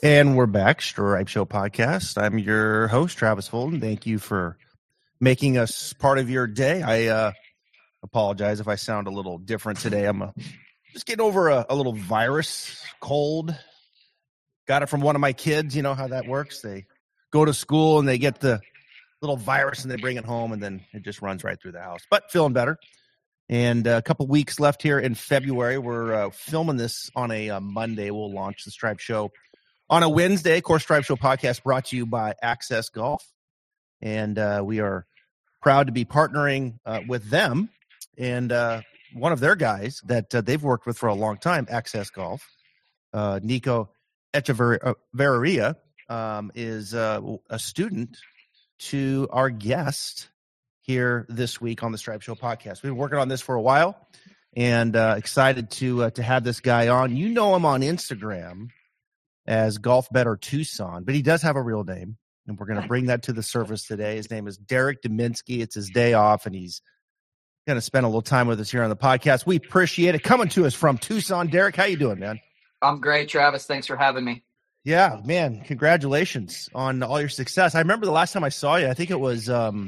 And we're back, Stripe Show Podcast. I'm your host, Travis Fulton. Thank you for making us part of your day. I apologize if I sound a little different today. I'm just getting over a little virus cold. Got it from one of my kids. You know how that works. They go to school and they get the little virus and they bring it home, and then it just runs right through the house. But feeling better. And a couple weeks left here in February. We're filming this on a Monday. We'll launch the Stripe Show on a Wednesday. Of course, Stripe Show Podcast brought to you by Access Golf. And we are proud to be partnering with them. And one of their guys that they've worked with for a long time, Access Golf, Nico Echeverria, is a student to our guest here this week on the Stripe Show Podcast. We've been working on this for a while and excited to have this guy on. You know him on Instagram as Golf Better Tucson, but he does have a real name, and we're going to bring that to the surface today. His name is Derek Dominski. It's his day off, and he's going to spend a little time with us here on the podcast. We appreciate it. Coming to us from Tucson. Derek, how you doing, man? I'm great, Travis. Thanks for having me. Yeah, man, congratulations on all your success. I remember the last time I saw you, I think it was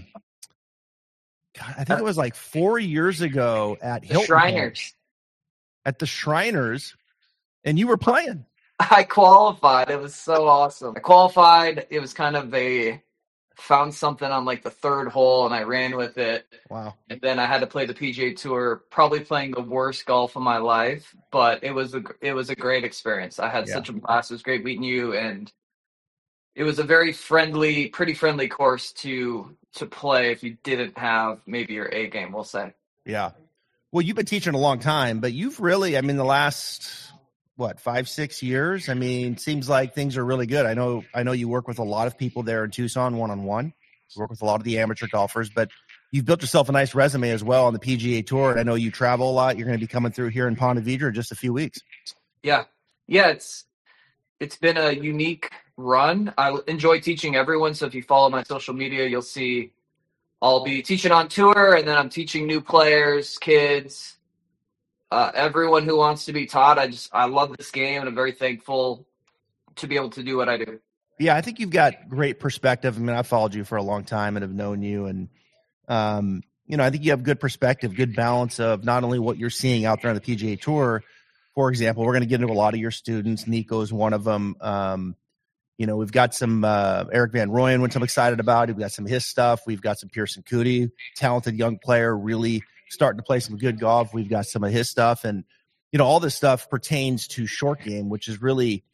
like 4 years ago at Hilton Shriners. At the Shriners, and you were playing. I qualified. It was so awesome. I qualified. It was kind of found something on like the third hole, and I ran with it. Wow. And then I had to play the PGA Tour, probably playing the worst golf of my life, but it was a great experience. I had such a blast. It was great meeting you, and it was a very pretty friendly course to play if you didn't have maybe your A game, we'll say. Yeah. Well, you've been teaching a long time, but you've really, the last 5-6 years, seems like things are really good. I know you work with a lot of people there in Tucson one-on-one. You work with a lot of the amateur golfers, but you've built yourself a nice resume as well on the PGA Tour. And I know you travel a lot. You're going to be coming through here in Ponte Vedra in just a few weeks. Yeah. It's been a unique run. I enjoy teaching everyone. So if you follow my social media, you'll see I'll be teaching on tour, and then I'm teaching new players, kids, everyone who wants to be taught. I love this game, and I'm very thankful to be able to do what I do. Yeah, I think you've got great perspective. I've followed you for a long time and have known you, and I think you have good perspective, good balance of not only what you're seeing out there on the PGA Tour. For example, we're going to get into a lot of your students. Nico is one of them. We've got some Eric Van Rooyen, which I'm excited about. We've got some of his stuff. We've got some Pearson Coody, talented young player, really starting to play some good golf. We've got some of his stuff. And, all this stuff pertains to short game, which is really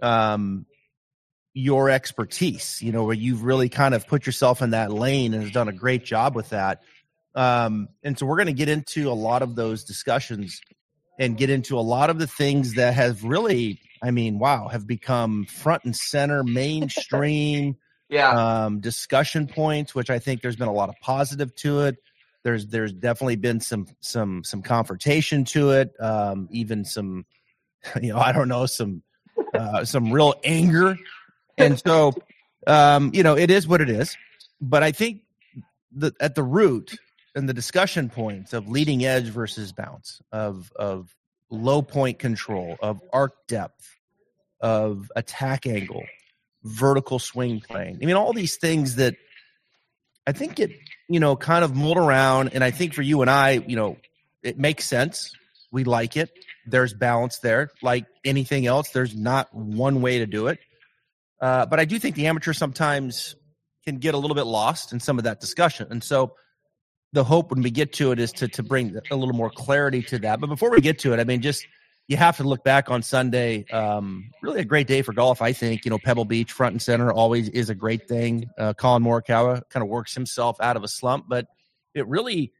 your expertise, where you've really kind of put yourself in that lane and has done a great job with that. And so we're going to get into a lot of those discussions and get into a lot of the things that have really, have become front and center, mainstream discussion points, which I think there's been a lot of positive to it. There's definitely been some confrontation to it, even some, some real anger. And so, it is what it is. But I think at the root and the discussion points of leading edge versus bounce, of low point control, of arc depth, of attack angle, vertical swing plane. All these things that I think get, kind of mulled around. And I think for you and I, it makes sense. We like it. There's balance there. Like anything else, there's not one way to do it. But I do think the amateur sometimes can get a little bit lost in some of that discussion. And so the hope when we get to it is to bring a little more clarity to that. But before we get to it, you have to look back on Sunday. Really a great day for golf, I think. Pebble Beach front and center always is a great thing. Colin Morikawa kind of works himself out of a slump, but it really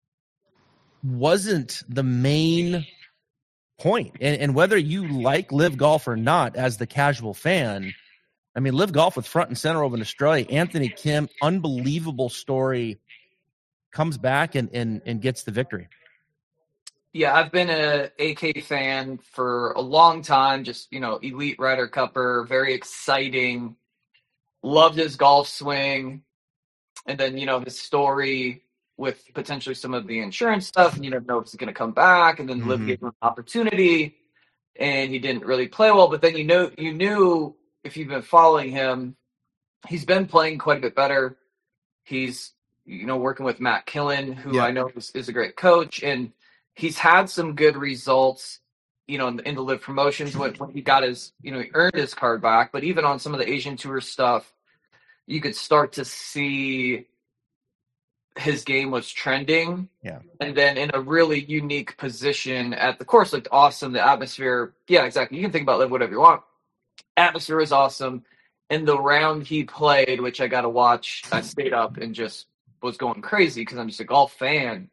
wasn't the main point. And whether you like live golf or not, as the casual fan, live golf with front and center over in Australia. Anthony Kim, unbelievable story, comes back and gets the victory. Yeah, I've been a AK fan for a long time. Just, elite Ryder Cupper, very exciting. Loved his golf swing. And then, his story with potentially some of the insurance stuff, and you don't know if he's going to come back. And then Liv gave him an opportunity, and he didn't really play well. But then you knew if you've been following him, he's been playing quite a bit better. He's, working with Matt Killen, who I know is a great coach, and he's had some good results, in the live promotions when he got his, he earned his card back. But even on some of the Asian Tour stuff, you could start to see his game was trending. Yeah. And then in a really unique position at the course looked awesome. The atmosphere, yeah, exactly. You can think about live whatever you want. Atmosphere was awesome. And the round he played, which I got to watch, I stayed up and just was going crazy because I'm just a golf fan.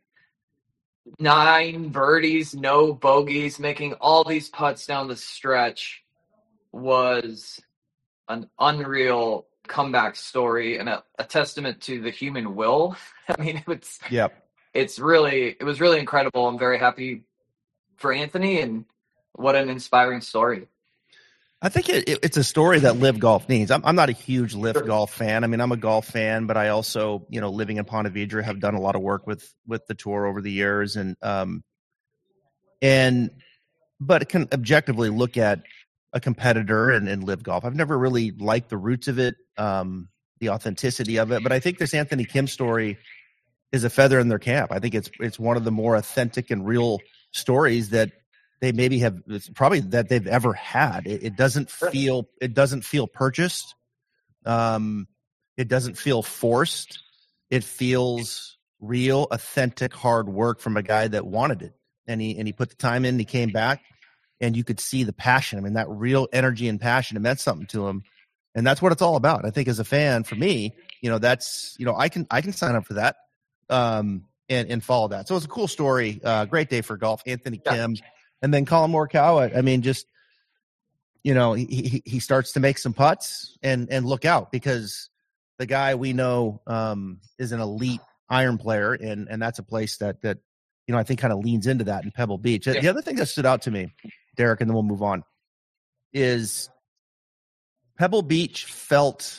9 birdies, no bogeys, making all these putts down the stretch was an unreal comeback story and a testament to the human will. I mean, it was really incredible. I'm very happy for Anthony, and what an inspiring story. I think it's a story that live golf needs. I'm not a huge live golf fan. I mean, I'm a golf fan, but I also, living in Ponte Vedra, have done a lot of work with the tour over the years, but it can objectively look at a competitor and live golf. I've never really liked the roots of it, the authenticity of it, but I think this Anthony Kim story is a feather in their cap. I think it's one of the more authentic and real stories that they maybe have, it's probably that they've ever had. It doesn't feel purchased. It doesn't feel forced. It feels real, authentic, hard work from a guy that wanted it. And he put the time in, he came back, and you could see the passion. I mean, that real energy and passion, it meant something to him. And that's what it's all about. I think as a fan, for me, that's, I can sign up for that, and follow that. So it's a cool story. Great day for golf. Anthony Kim. And then Colin Morikawa, I mean, just, he starts to make some putts and look out, because the guy we know is an elite iron player, and that's a place that I think kind of leans into that in Pebble Beach. The other thing that stood out to me, Derek, and then we'll move on, is Pebble Beach felt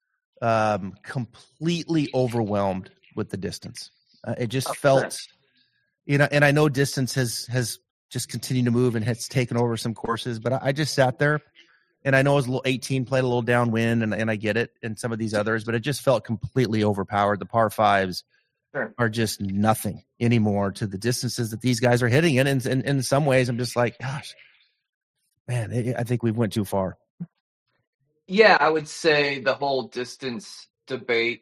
completely overwhelmed with the distance. It just felt, and I know distance has just continued to move and has taken over some courses, but I just sat there, and I know it was a little 18 played a little downwind, and I get it, and some of these others, but it just felt completely overpowered. The par fives are just nothing anymore to the distances that these guys are hitting. And in some ways, I'm just like, gosh, man, I think we've went too far. Yeah, I would say the whole distance debate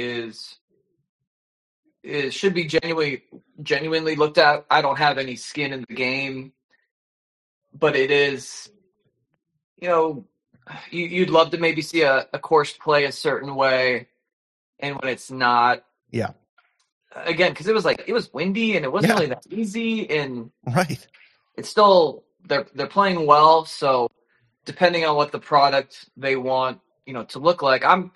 should be genuinely looked at. I don't have any skin in the game, but it is, you'd love to maybe see a course play a certain way, and when it's not, again, because it was windy and it wasn't really that easy, and it's still they're playing well. So depending on what the product they want, to look like, I'm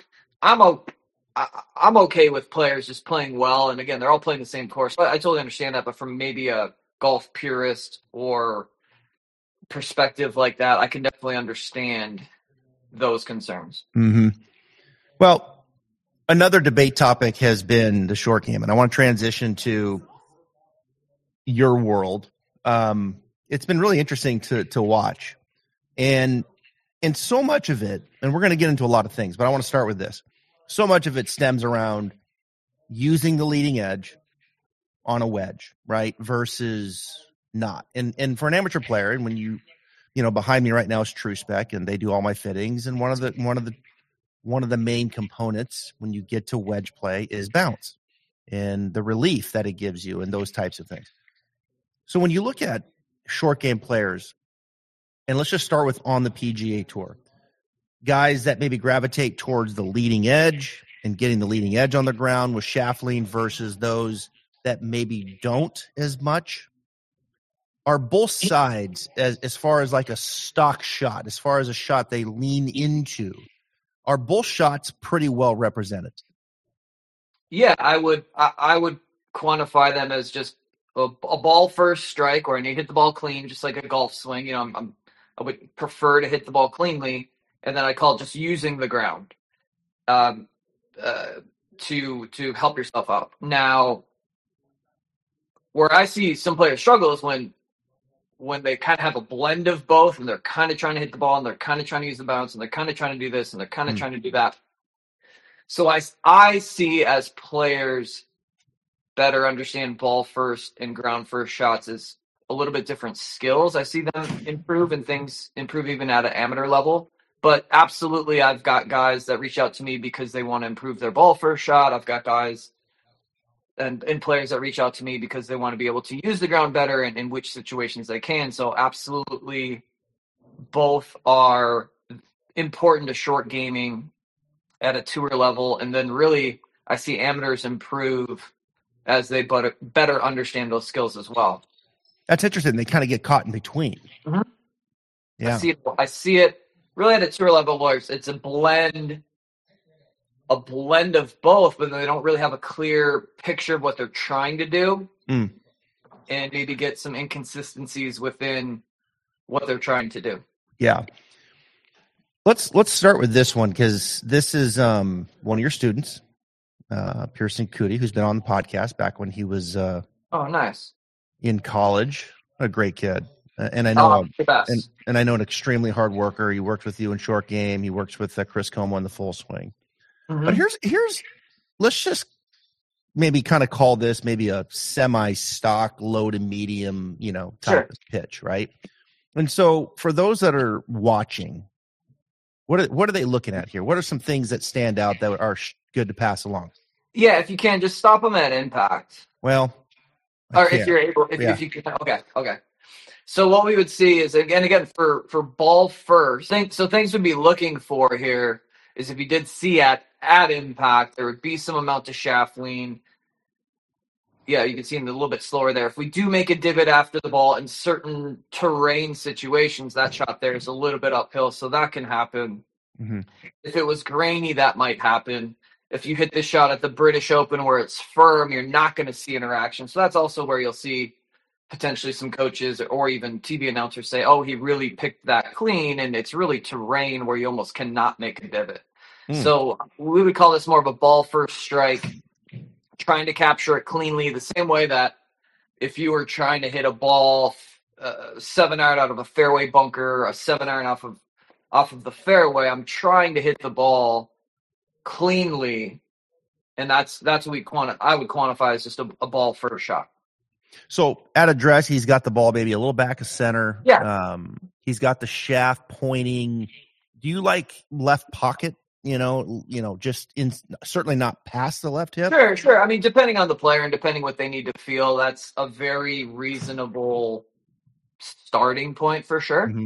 okay with players just playing well. And again, they're all playing the same course. I totally understand that, but from maybe a golf purist or perspective like that, I can definitely understand those concerns. Mm-hmm. Well, another debate topic has been the short game, and I want to transition to your world. It's been really interesting to watch, and so much of it, and we're going to get into a lot of things, but I want to start with this. So much of it stems around using the leading edge on a wedge, right, versus not. And for an amateur player, and when you behind me right now is TrueSpec, and they do all my fittings, and one of the main components when you get to wedge play is bounce and the relief that it gives you and those types of things. So when you look at short game players, and let's just start with on the PGA Tour, guys that maybe gravitate towards the leading edge and getting the leading edge on the ground with shaft lean versus those that maybe don't as much, are both sides as far as like a stock shot, as far as a shot they lean into, are both shots pretty well represented? Yeah, I would quantify them as just a ball first strike, or I need to hit the ball clean, just like a golf swing. I would prefer to hit the ball cleanly, and then I call it just using the ground to help yourself out. Now, where I see some players struggle is when when they kind of have a blend of both, and they're kind of trying to hit the ball, and they're kind of trying to use the bounce, and they're kind of trying to do this, and they're kind of trying to do that. So I see as players better understand ball first and ground first shots as a little bit different skills. I see them improve, and things improve even at an amateur level. But absolutely, I've got guys that reach out to me because they want to improve their ball first shot. I've got guys and players that reach out to me because they want to be able to use the ground better and in which situations they can. So absolutely, both are important to short gaming at a tour level. And then really, I see amateurs improve as they better understand those skills as well. That's interesting. They kind of get caught in between. Mm-hmm. Yeah. I see it really at a tour level where it's a blend of both, but they don't really have a clear picture of what they're trying to do, and maybe get some inconsistencies within what they're trying to do. Yeah. Let's start with this one, because this is one of your students, Pearson Cootie, who's been on the podcast back when he was nice, in college. A great kid, and I know the best. And I know an extremely hard worker. He worked with you in short game. He works with Chris Como in the full swing. Mm-hmm. But here's let's just maybe kind of call this maybe a semi-stock, low to medium, type of pitch, right? And so for those that are watching, what are they looking at here? What are some things that stand out that are good to pass along? Yeah, if you can, just stop them at impact. Well, if you're able, if you can. Okay. So what we would see is, again for ball first, things would be looking for here is if you did see at impact, there would be some amount of shaft lean. Yeah, you can see him a little bit slower there. If we do make a divot after the ball in certain terrain situations, that shot there is a little bit uphill, so that can happen. Mm-hmm. If it was grainy, that might happen. If you hit this shot at the British Open where it's firm, you're not going to see interaction. So that's also where you'll see potentially some coaches or even TV announcers say, oh, he really picked that clean, and it's really terrain where you almost cannot make a divot. So we would call this more of a ball first strike, trying to capture it cleanly, the same way that if you were trying to hit a ball 7-iron out of a fairway bunker, a 7-iron off of the fairway, I'm trying to hit the ball cleanly, and that's what I would quantify as just a ball first shot. So at address, he's got the ball maybe a little back of center. Yeah. He's got the shaft pointing. Do you like left pocket? Just certainly not past the left hip. Sure. I mean, depending on the player and depending what they need to feel, that's a very reasonable starting point for sure. Mm-hmm.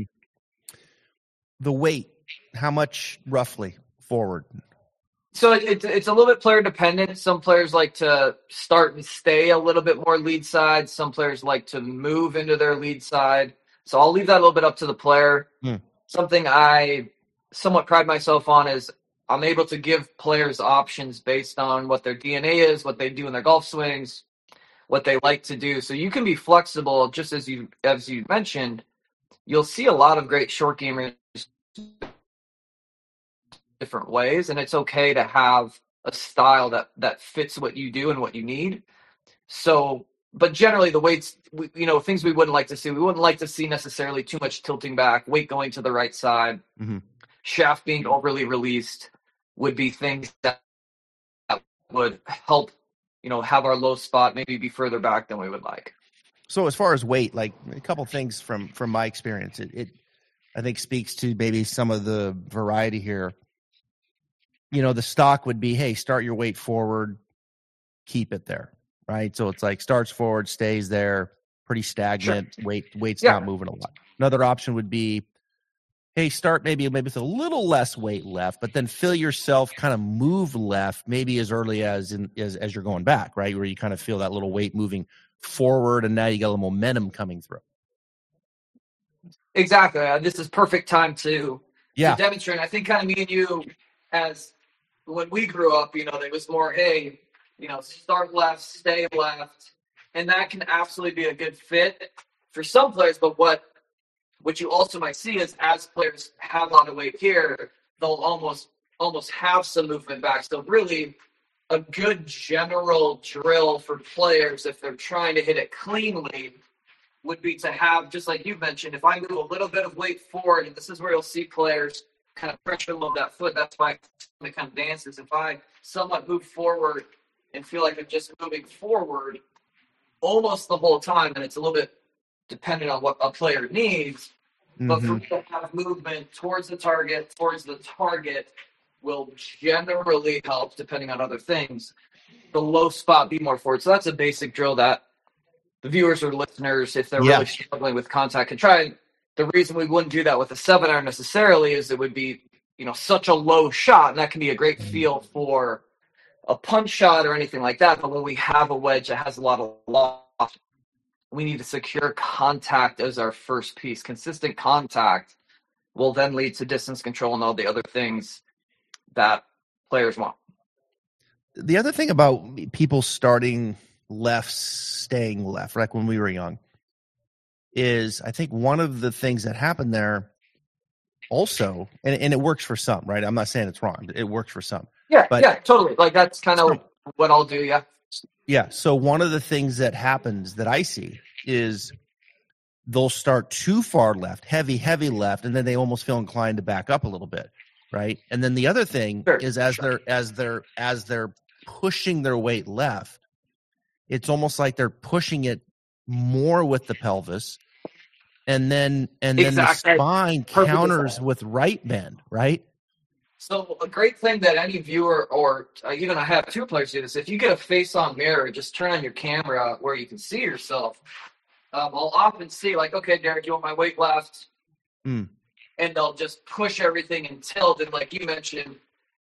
The weight, how much roughly forward? So it's a little bit player dependent. Some players like to start and stay a little bit more lead side. Some players like to move into their lead side. So I'll leave that a little bit up to the player. Something I somewhat pride myself on is I'm able to give players options based on what their DNA is, what they do in their golf swings, what they like to do. So you can be flexible, just as you mentioned. You'll see a lot of great short gamers different ways, and it's okay to have a style that fits what you do and what you need. So, but generally the weights, things we wouldn't like to see. We wouldn't like to see necessarily too much tilting back, weight going to the right side, shaft being overly released would be things that would help, have our low spot maybe be further back than we would like. So as far as weight, like a couple things from my experience, it I think speaks to maybe some of the variety here. The stock would be, hey, start your weight forward, keep it there, right? So it's like starts forward, stays there, pretty stagnant, weight's not moving a lot. Another option would be, hey, start maybe with a little less weight left, but then feel yourself kind of move left, maybe as early as you're going back, right? Where you kind of feel that little weight moving forward, and now you got a little momentum coming through. Exactly. This is perfect time to demonstrate. I think kind of me and you, as when we grew up, it was more, hey, start left, stay left, and that can absolutely be a good fit for some players. But what you also might see is as players have a lot of weight here, they'll almost have some movement back. So really a good general drill for players if they're trying to hit it cleanly would be to have, just like you mentioned, if I move a little bit of weight forward, and this is where you'll see players kind of pressure a little that foot, that's why it kind of dances. If I somewhat move forward and feel like I'm just moving forward almost the whole time, and it's a little bit dependent on what a player needs, but for me to have movement towards the target will generally help, depending on other things, the low spot be more forward. So that's a basic drill that the viewers or listeners, if they're really struggling with contact, can try. The reason we wouldn't do that with a 7-iron necessarily is it would be, such a low shot, and that can be a great feel for a punch shot or anything like that. But when we have a wedge that has a lot of loft, we need to secure contact as our first piece. Consistent contact will then lead to distance control and all the other things that players want. The other thing about people starting left, staying left, like when we were young, is I think one of the things that happened there also, and it works for some, right? I'm not saying it's wrong. It works for some. Yeah, totally. Like that's kind of what I'll do, yeah. Yeah, so one of the things that happens that I see is they'll start too far left, heavy left, and then they almost feel inclined to back up a little bit, right? And then the other thing is as they're pushing their weight left, it's almost like they're pushing it more with the pelvis, and then the spine counters with right bend, right? So a great thing that any viewer, or even I have two players do this, if you get a face-on mirror, just turn on your camera where you can see yourself. I'll often see, like, okay, Derek, you want my weight left? And they'll just push everything and tilt, and like you mentioned,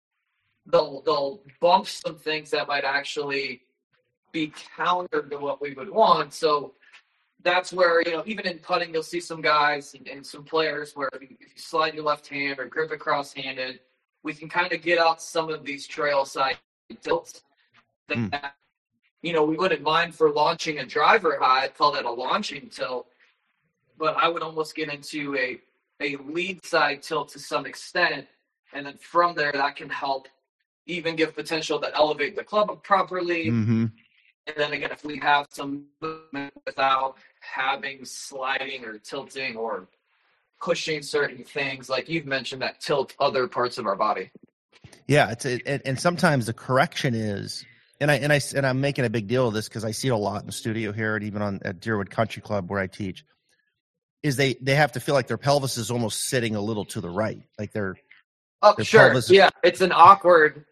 they'll bump some things that might actually be counter to what we would want. So that's where, even in putting, you'll see some guys and some players where if you slide your left hand or grip it cross-handed, we can kind of get out some of these trail side tilts that, we wouldn't mind for launching a driver high. I'd call that a launching tilt, but I would almost get into a lead side tilt to some extent. And then from there, that can help even give potential to elevate the club up properly. And then again, if we have some movement without having sliding or tilting or pushing certain things, like you've mentioned, that tilt other parts of our body. Yeah, and sometimes the correction is, and I'm making a big deal of this because I see it a lot in the studio here and even at Deerwood Country Club where I teach, is they have to feel like their pelvis is almost sitting a little to the right, like their sure, yeah, it's an awkward.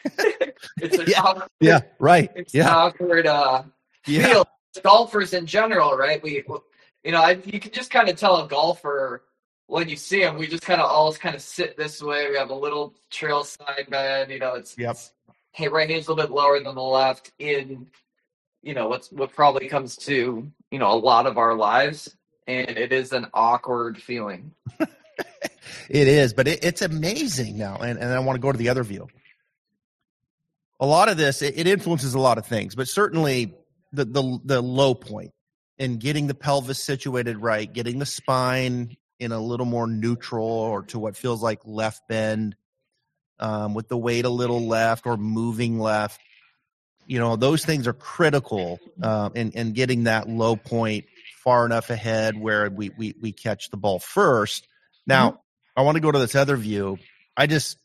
It's an awkward, right. It's an awkward feel. Golfers in general, right? You can just kind of tell a golfer when you see them. We just kind of always kind of sit this way. We have a little trail side bend. It's right hand's a little bit lower than the left. In what probably comes to a lot of our lives, and it is an awkward feeling. It is, but it's amazing now. And I want to go to the other view. A lot of this, it influences a lot of things, but certainly the low point and getting the pelvis situated right, getting the spine in a little more neutral or to what feels like left bend, with the weight a little left or moving left. Those things are critical in getting that low point far enough ahead where we catch the ball first. Now, I want to go to this other view. I just,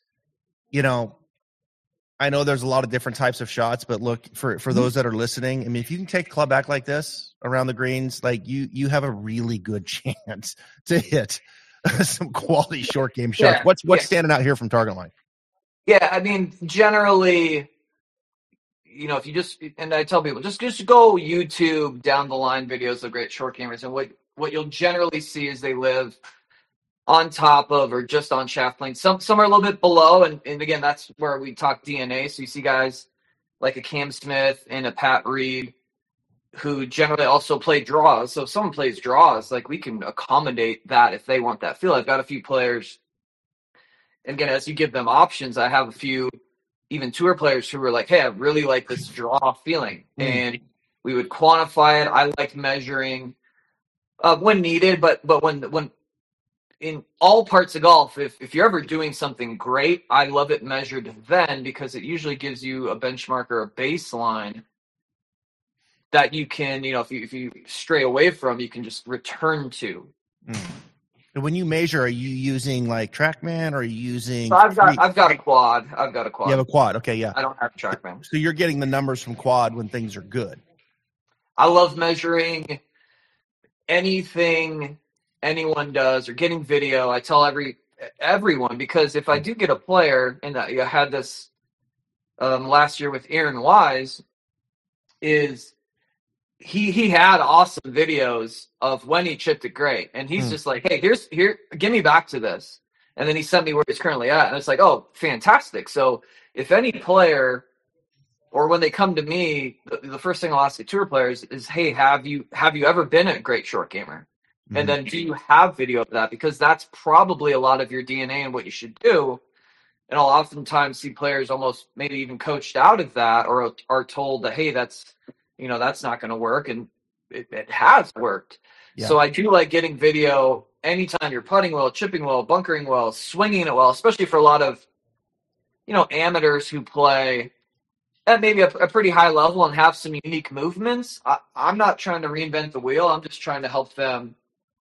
I know there's a lot of different types of shots, but look, for those that are listening, I mean, if you can take club back like this around the greens, like you have a really good chance to hit some quality short game shots. What's standing out here from target line? Yeah, I mean, generally, if you just, and I tell people, just go YouTube down the line videos of great short gamers, and what you'll generally see is they live on top of or just on shaft plane. Some are a little bit below, and again, that's where we talk DNA. So you see guys like a Cam Smith and a Pat Reed who generally also play draws. So if someone plays draws, like we can accommodate that if they want that feel. I've got a few players, and again, as you give them options, I have a few even tour players who were like, hey, I really like this draw feeling. And we would quantify it. I like measuring when needed, but when in all parts of golf, if you're ever doing something great, I love it measured then because it usually gives you a benchmark or a baseline that you can, if you stray away from, you can just return to. And when you measure, are you using like TrackMan, or are you using? So I've got a quad. You have a quad. Okay, yeah. I don't have TrackMan. So you're getting the numbers from quad when things are good. I love measuring anything anyone does or getting video. I tell everyone, because if I do get a player, and I had this last year with Aaron Wise, is he had awesome videos of when he chipped it great, and he's just like, hey, here, give me back to this, and then he sent me where he's currently at, and it's like, oh, fantastic. So if any player, or when they come to me, the first thing I'll ask the tour players is, hey, have you ever been a great short gamer? And then do you have video of that? Because that's probably a lot of your DNA and what you should do. And I'll oftentimes see players almost maybe even coached out of that, or are told that, hey, that's not going to work. And it has worked. Yeah. So I do like getting video anytime you're putting well, chipping well, bunkering well, swinging it well, especially for a lot of, amateurs who play at maybe a pretty high level and have some unique movements. I'm not trying to reinvent the wheel. I'm just trying to help them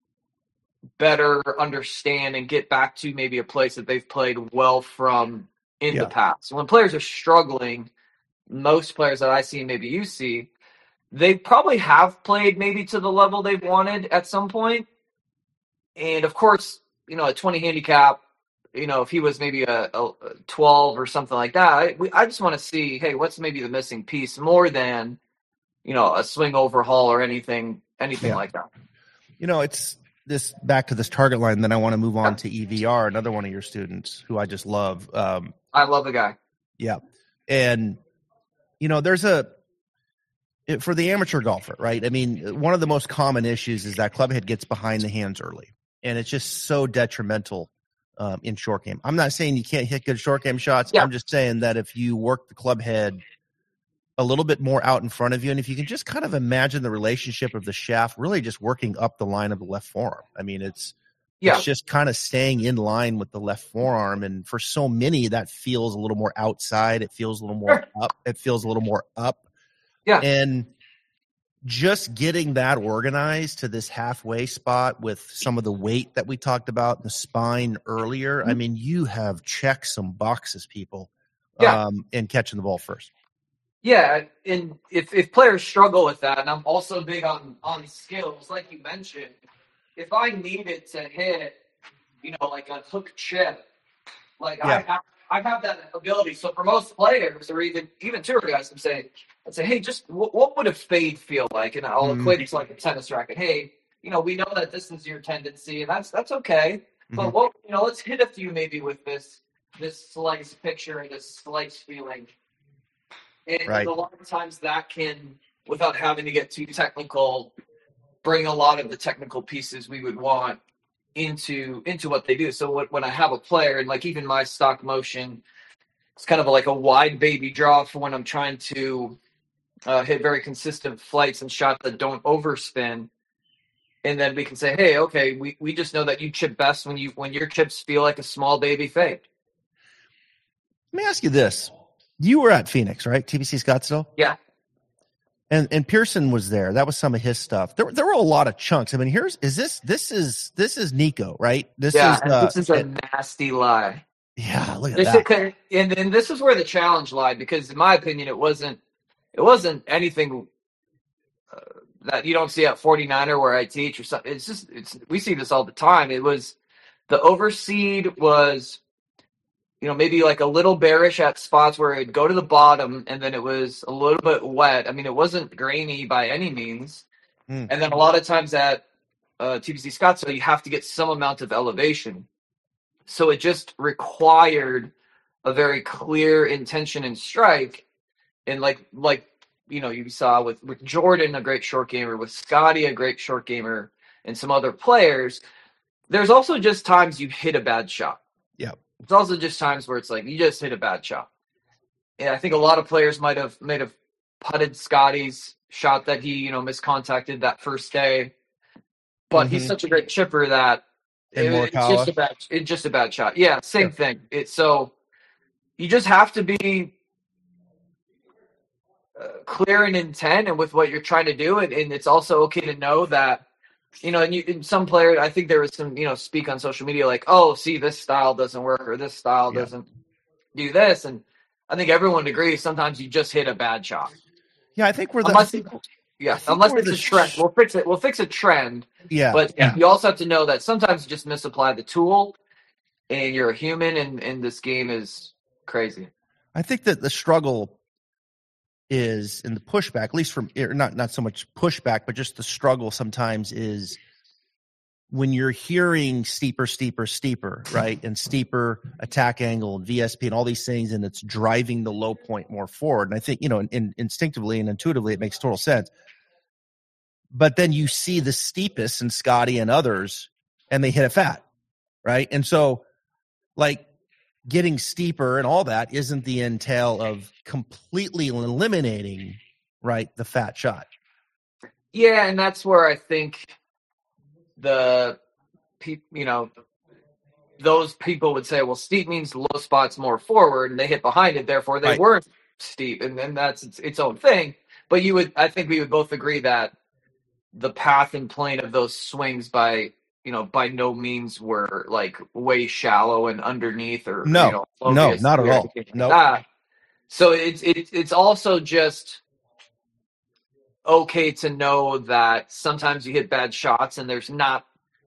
better understand and get back to maybe a place that they've played well from in the past. So when players are struggling, most players that I see, maybe you see, they probably have played maybe to the level they've wanted at some point. And of course, a 20 handicap, if he was maybe a 12 or something like that, I just want to see, hey, what's maybe the missing piece more than, a swing overhaul or anything like that. It's this back to this target line. Then I want to move on to EVR, another one of your students who I just love. I love the guy. Yeah. And, there's for the amateur golfer, right? I mean, one of the most common issues is that club head gets behind the hands early, and it's just so detrimental in short game. I'm not saying you can't hit good short game shots. Yeah. I'm just saying that if you work the club head a little bit more out in front of you, and if you can just kind of imagine the relationship of the shaft really just working up the line of the left forearm. I mean, it's just kind of staying in line with the left forearm. And for so many, that feels a little more outside. It feels a little more up. It feels a little more up. Yeah. And just getting that organized to this halfway spot with some of the weight that we talked about in the spine earlier. I mean, you have checked some boxes, people, in catching the ball first. Yeah. And if players struggle with that, and I'm also big on skills, like you mentioned, if I needed to hit, like a hook chip, I have that ability. So for most players, or even tour guys, I'd say, hey, just what would a fade feel like? And I'll equate it to like a tennis racket. Hey, we know that this is your tendency, and that's okay. But let's hit a few maybe with this slice picture and this slice feeling. And a lot of times that can, without having to get too technical, bring a lot of the technical pieces we would want into what they do. So when I have a player, and like even my stock motion, it's kind of like a wide baby draw for when I'm trying to hit very consistent flights and shots that don't overspin. And then we can say, hey, okay, we just know that you chip best when your chips feel like a small baby fade. Let me ask you this. You were at Phoenix, right? TPC Scottsdale? Yeah. And Pearson was there. That was some of his stuff. There were a lot of chunks. I mean, this is Nico, right? This is a nasty lie. Yeah, look at that. And this is where the challenge lied, because in my opinion, it wasn't anything that you don't see at 49er where I teach or something. We see this all the time. It was the overseed was, maybe like a little bearish at spots where it'd go to the bottom, and then it was a little bit wet. I mean, it wasn't grainy by any means. And then a lot of times at TPC Scottsdale, you have to get some amount of elevation. So it just required a very clear intention and strike. And like you saw with Jordan, a great short gamer, with Scotty, a great short gamer, and some other players, there's also just times you hit a bad shot. Yeah. It's also just times where it's like you just hit a bad shot. And I think a lot of players might have putted Scotty's shot that he, miscontacted that first day. But he's such a great chipper that it's just a bad shot. Yeah, same thing. So you just have to be clear in intent and with what you're trying to do, and it's also okay to know that, and some players, I think there was some, speak on social media like, oh, see, this style doesn't work or this style doesn't do this, and I think everyone agrees sometimes you just hit a bad shot. Yeah, I think we're unless it's a trend. We'll fix it. We'll fix a trend. Yeah. But you also have to know that sometimes you just misapply the tool, and you're a human, and this game is crazy. I think that the struggle is in the pushback, at least from not so much pushback, but just the struggle sometimes is when you're hearing steeper, right? And steeper attack angle and VSP and all these things, and it's driving the low point more forward. And I think, instinctively and intuitively, it makes total sense. But then you see the steepest and Scotty and others, and they hit it fat, right? And so, like, getting steeper and all that isn't the entail of completely eliminating, right, the fat shot. Yeah, and that's where I think those people would say, well, steep means the low spot's more forward, and they hit behind it, therefore they weren't steep, and then that's its own thing. But I think we would both agree that the path and plane of those swings by no means were like way shallow and underneath or no, not at all. No. So it's also just okay to know that sometimes you hit bad shots and there's not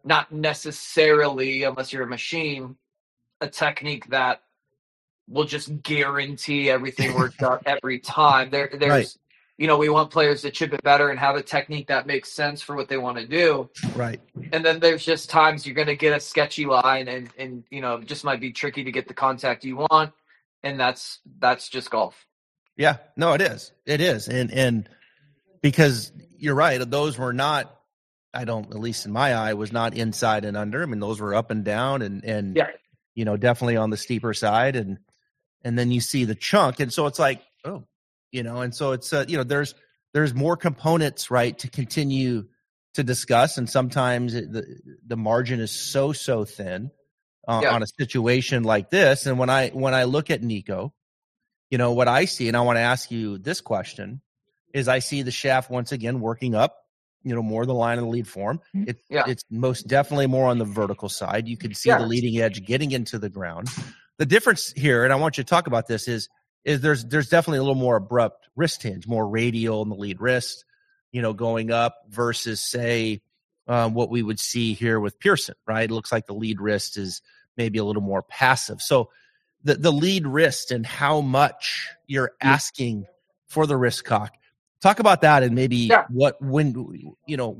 necessarily, unless you're a machine, a technique that will just guarantee everything works out every time. There's we want players to chip it better and have a technique that makes sense for what they want to do. Right. And then there's just times you're going to get a sketchy line and it just might be tricky to get the contact you want. And that's just golf. Yeah, no, it is. It is. And because you're right, those were not, at least in my eye, was not inside and under. I mean, those were up and down and definitely on the steeper side. And then you see the chunk. And so it's like, oh, and so it's, there's more components, right, to continue to discuss. And sometimes the margin is so thin on a situation like this. And when I look at Nico, what I see, and I want to ask you this question, is I see the shaft once again working up, more the line of the lead form. It's most definitely more on the vertical side. You can see the leading edge getting into the ground. The difference here, and I want you to talk about this, is there's definitely a little more abrupt wrist hinge, more radial in the lead wrist, going up versus, say, what we would see here with Pearson, right? It looks like the lead wrist is maybe a little more passive. So the lead wrist and how much you're asking for the wrist cock. Talk about that and maybe when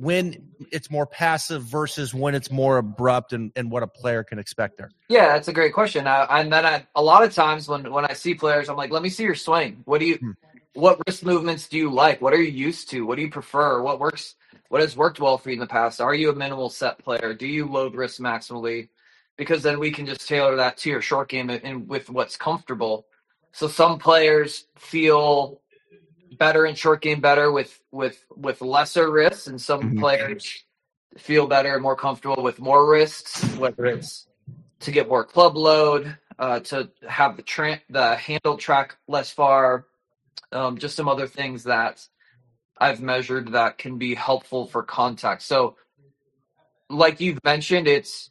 it's more passive versus when it's more abrupt and what a player can expect there. Yeah, that's a great question. And then a lot of times when I see players, I'm like, let me see your swing. What wrist movements do you like? What are you used to? What do you prefer? What works? What has worked well for you in the past? Are you a minimal set player? Do you load wrist maximally? Because then we can just tailor that to your short game and with what's comfortable. So some players feel better in short game better with lesser wrists, and some players feel better and more comfortable with more wrists, whether it's to get more club load, to have the handle track less far, just some other things that I've measured that can be helpful for contact. So like you've mentioned, it's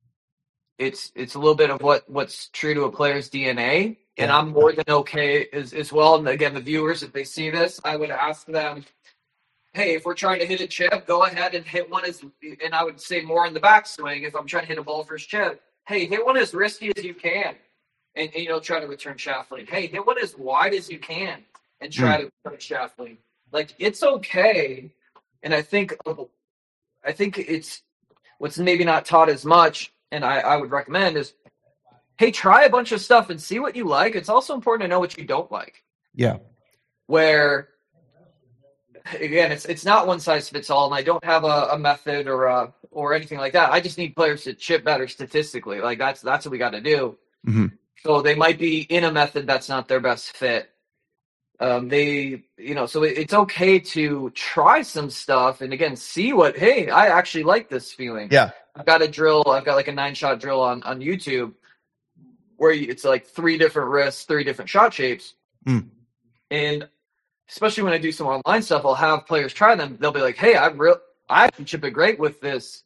a little bit of what's true to a player's DNA. And I'm more than okay as well. And again, the viewers, if they see this, I would ask them, hey, if we're trying to hit a chip, go ahead and hit one and I would say more in the backswing if I'm trying to hit a ball first chip. Hey, hit one as risky as you can and try to return shaft lean. Hey, hit one as wide as you can and try to return shaft lean. Like, it's okay. And I think it's what's maybe not taught as much, and I would recommend is, hey, try a bunch of stuff and see what you like. It's also important to know what you don't like. Yeah. Where, again, it's not one size fits all, and I don't have a method or anything like that. I just need players to chip better statistically. Like that's what we got to do. Mm-hmm. So they might be in a method that's not their best fit. So it's okay to try some stuff and again see what. Hey, I actually like this feeling. Yeah. I've got like a 9-shot drill on YouTube where it's like 3 different wrists, 3 different shot shapes. Mm. And especially when I do some online stuff, I'll have players try them. They'll be like, "Hey, I can chip it great with this,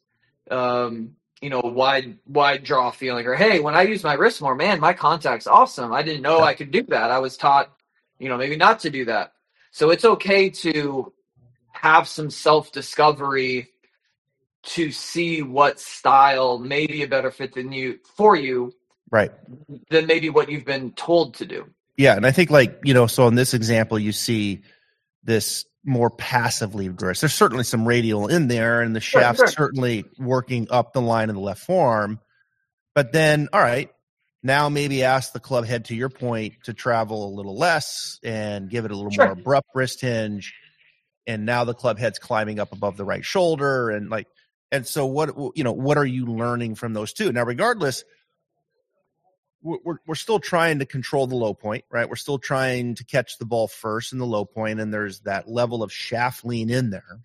wide draw feeling." Or, "Hey, when I use my wrist more, man, my contact's awesome. I didn't know I could do that. I was taught, maybe not to do that." So it's okay to have some self-discovery to see what style may be a better fit for you, right, than maybe what you've been told to do. Yeah, and I think so in this example, you see this more passively wrist. There's certainly some radial in there, and the shaft's certainly working up the line of the left forearm. But then, all right, now maybe ask the club head, to your point, to travel a little less and give it a little more abrupt wrist hinge. And now the club head's climbing up above the right shoulder, and so what are you learning from those two? Now, regardless, we're still trying to control the low point, right? We're still trying to catch the ball first in the low point, and there's that level of shaft lean in there.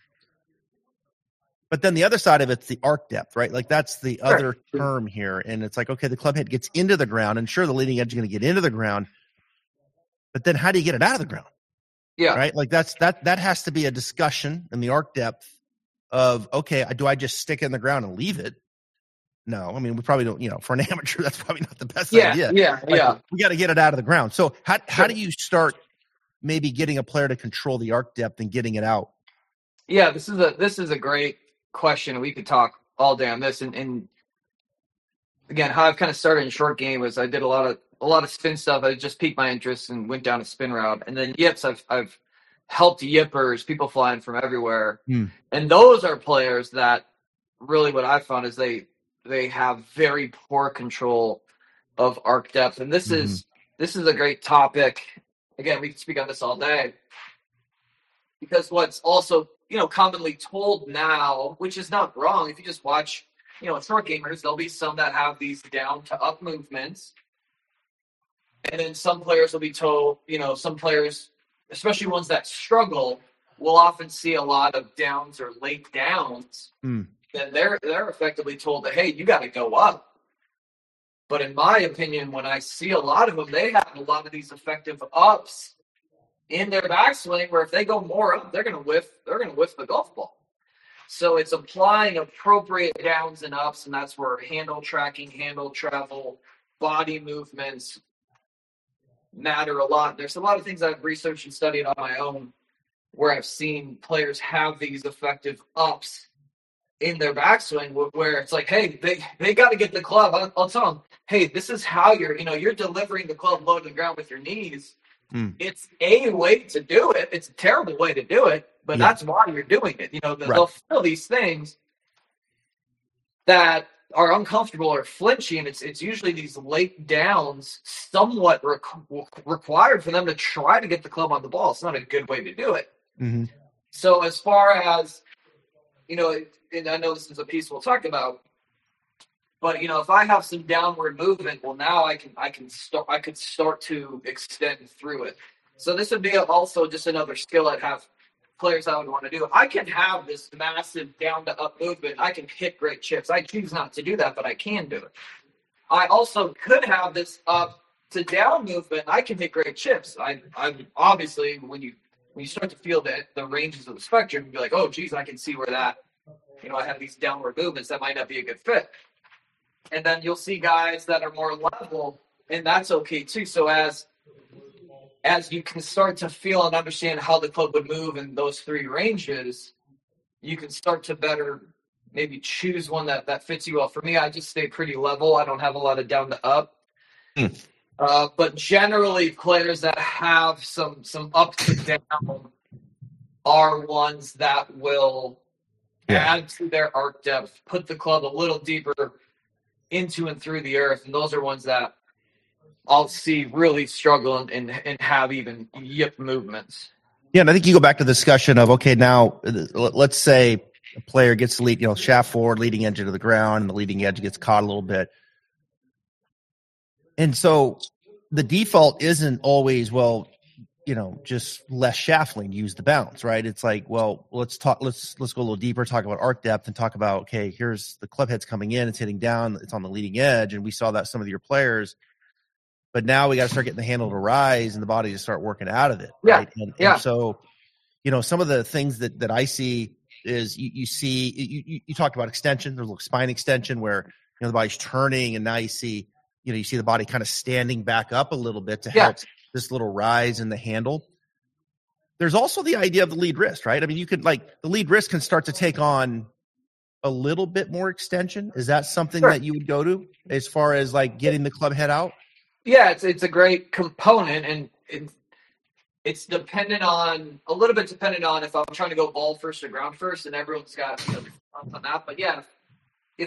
But then the other side of it's the arc depth, right? Like that's the other term here. And it's like, okay, the club head gets into the ground, and sure, the leading edge is going to get into the ground, but then how do you get it out of the ground? Yeah. Right. Like that has to be a discussion in the arc depth of, okay, do I just stick it in the ground and leave it? No, I mean, we probably don't, for an amateur, that's probably not the best idea. Yeah. We got to get it out of the ground. So how do you start maybe getting a player to control the arc depth and getting it out? Yeah, this is a great question. We could talk all day on this. And again, how I've kind of started in short game was I did a lot of spin stuff. I just piqued my interest and went down a spin route. And then yips, I've helped yippers, people flying from everywhere. And those are players that really, what I found is they have very poor control of arc depth. And this is a great topic. Again, we can speak on this all day, because what's also, commonly told now, which is not wrong, if you just watch, short gamers, there'll be some that have these down to up movements. And then some players will be told, some players, especially ones that struggle, will often see a lot of downs or late downs. Then they're effectively told that, hey, you got to go up. But in my opinion, when I see a lot of them, they have a lot of these effective ups in their backswing, where if they go more up, they're going to whiff the golf ball. So it's applying appropriate downs and ups, and that's where handle tracking, handle travel, body movements matter a lot. There's a lot of things I've researched and studied on my own where I've seen players have these effective ups in their backswing, where it's like, hey, they got to get the club. I'll tell them, hey, this is how you're delivering the club low to the ground with your knees. It's a way to do it. It's a terrible way to do it, but that's why you're doing it. They'll feel these things that are uncomfortable or flinchy, and it's usually these late downs somewhat required for them to try to get the club on the ball. It's not a good way to do it. So as far as, and I know this is a piece we'll talk about, but if I have some downward movement, well, now I could start to extend through it. So this would be also just another skill I'd have players I would want to do. I can have this massive down to up movement. I can hit great chips. I choose not to do that, but I can do it. I also could have this up to down movement. I can hit great chips. I obviously, when you start to feel the ranges of the spectrum, you'll be like, oh, geez, I can see where that, I have these downward movements. That might not be a good fit. And then you'll see guys that are more level, and that's okay too. So as you can start to feel and understand how the club would move in those three ranges, you can start to better maybe choose one that fits you well. For me, I just stay pretty level. I don't have a lot of down to up. But generally, players that have some up to down are ones that will add to their arc depth, put the club a little deeper into and through the earth. And those are ones that I'll see really struggle and have even yip movements. Yeah, and I think you go back to the discussion of, okay, now let's say a player gets the lead, shaft forward, leading edge into the ground, and the leading edge gets caught a little bit. And so the default isn't always, just less shaft lean, use the bounce, right? It's like, well, let's go a little deeper, talk about arc depth, and talk about, okay, here's the club head's coming in, it's hitting down, it's on the leading edge. And we saw that some of your players, but now we got to start getting the handle to rise and the body to start working out of it. Yeah. Right. And so, some of the things that I see is you talked about extension. There's a little spine extension where, the body's turning, and now you see the body kind of standing back up a little bit to help this little rise in the handle. There's also the idea of the lead wrist, right? I mean, you could the lead wrist can start to take on a little bit more extension. Is that something that you would go to as far as getting the club head out? Yeah, it's a great component, and it's a little bit dependent on if I'm trying to go ball first or ground first, and everyone's got on that. But yeah, if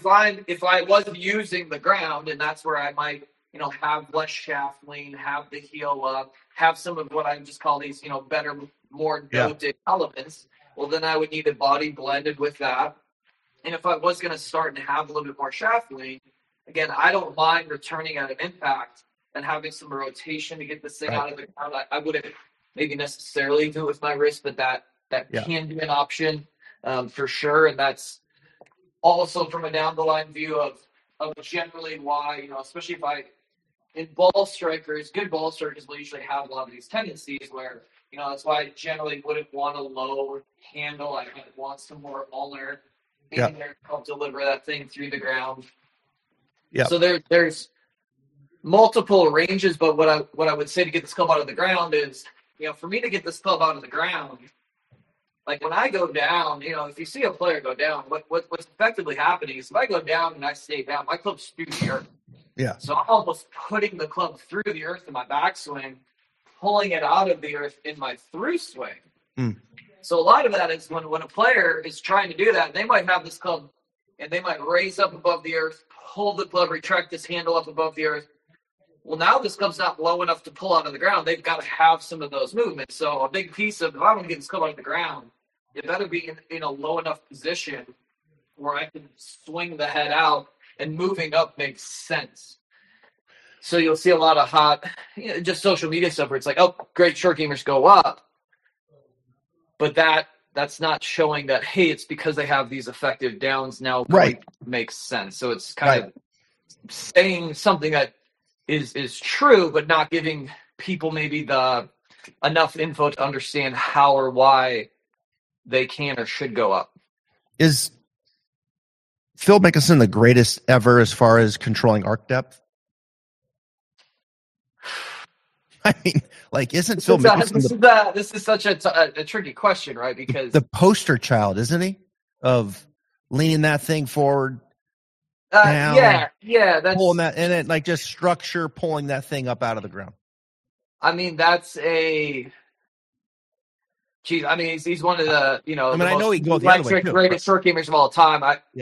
I was using the ground, and that's where I might have less shaft lean, have the heel up, have some of what I just call these better, more noted elements. Well, then I would need a body blended with that. And if I was going to start and have a little bit more shaft lean, again, I don't mind returning at an impact and having some rotation to get this thing out of the ground. I wouldn't maybe necessarily do it with my wrist, but that can be an option for sure. And that's also from a down the line view of generally why, especially in ball strikers, good ball strikers will usually have a lot of these tendencies where, that's why I generally wouldn't want a low handle. I might want some more ulnar in there to help deliver that thing through the ground. Yeah. So there's multiple ranges, but what I would say to get this club out of the ground is, for me to get this club out of the ground, when I go down, if you see a player go down, what's effectively happening is if I go down and I stay down, my club's through the earth. Yeah. So I'm almost putting the club through the earth in my backswing, pulling it out of the earth in my through swing. Mm. So a lot of that is when a player is trying to do that, they might have this club and they might raise up above the earth, pull the club, retract this handle up above the earth. Well, now this club's not low enough to pull out of the ground. They've got to have some of those movements. So a big piece of, if I want to get this club out of the ground, it better be in a low enough position where I can swing the head out and moving up makes sense. So you'll see a lot of hot, just social media stuff where it's oh, great, short gamers go up. But that's not showing that, hey, it's because they have these effective downs now. Right. Makes sense. So it's kind of saying something that is true, but not giving people maybe the enough info to understand how or why they can or should go up. Is Phil Mickelson the greatest ever as far as controlling arc depth? I mean, isn't Phil Mickelson this is such a tricky question, right? Because the poster child, isn't he, of leaning that thing forward, down, that's pulling that, and then just structure, pulling that thing up out of the ground. I mean, that's a. Geez, I mean, he's one of the I know he can go the other way too. Greatest short gamers of all time.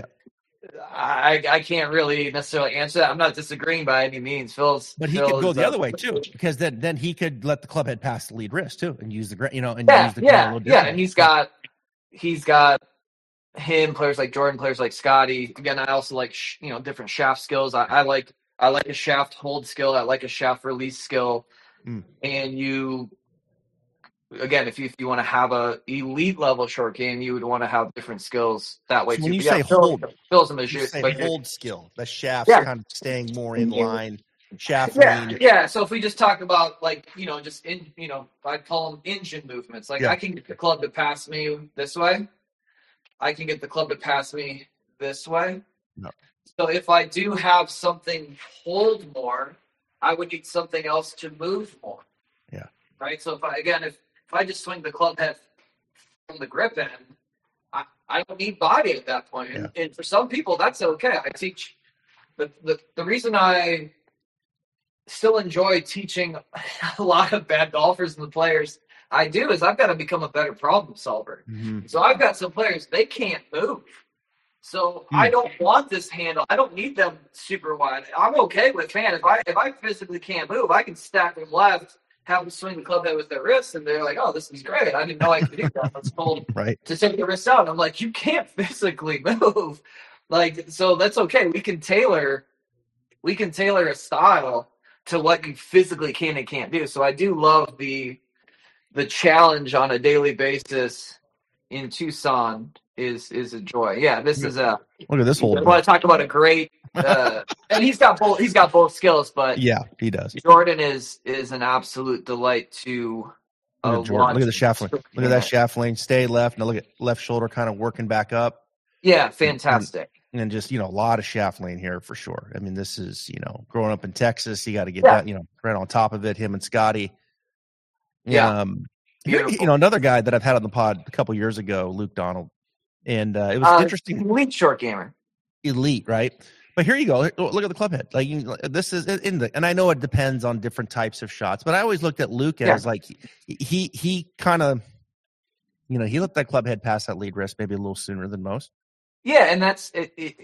I can't really necessarily answer that. I'm not disagreeing by any means. But he could go the other way too, because then he could let the club head pass the lead wrist too, and use the use the ground a little different. And he's got him, players like Jordan, players like Scotty. Again, I also like different shaft skills. I like a shaft hold skill. I like a shaft release skill, and again, if you want to have a elite level short game, you would want to have different skills that way too. When you say hold, Phil's hold skill, the shaft's kind of staying more in line. Shaft lean. Yeah. So if we just talk about just I call them engine movements. I can get the club to pass me this way. I can get the club to pass me this way. No. So if I do have something hold more, I would need something else to move more. Yeah. Right. So if I just swing the club head from the grip end, I don't need body at that point. Yeah. And for some people, that's okay. I teach the reason I still enjoy teaching a lot of bad golfers and the players I do is I've got to become a better problem solver. Mm-hmm. So I've got some players, they can't move. So I don't want this handle. I don't need them super wide. I'm okay with, if I physically can't move, I can stack them left, have them swing the club head with their wrists, and they're like, oh, this is great. I didn't know I could do that. I was told to take the wrists out. I'm like, you can't physically move. So that's okay. We can tailor a style to what you physically can and can't do. So I do love the challenge on a daily basis, in Tucson is a joy. Yeah, this is a Look at this whole. I want to talk about a great and he's got both skills, but yeah, he does. Jordan is an absolute delight to Look at Jordan. Look at the shaft lane. Look at that shaft lane. Stay left. Now look at left shoulder kind of working back up. Yeah, fantastic. And just, a lot of shaft lane here for sure. I mean, this is, growing up in Texas, you got to get that, right on top of it, him and Scotty. Yeah. Another guy that I've had on the pod a couple years ago, Luke Donald. And it was interesting. Elite short gamer. Elite, right? But here you go. Look at the club head. Like this is and I know it depends on different types of shots, but I always looked at Luke as like he kind of, he let that club head pass that lead wrist maybe a little sooner than most. Yeah, and that's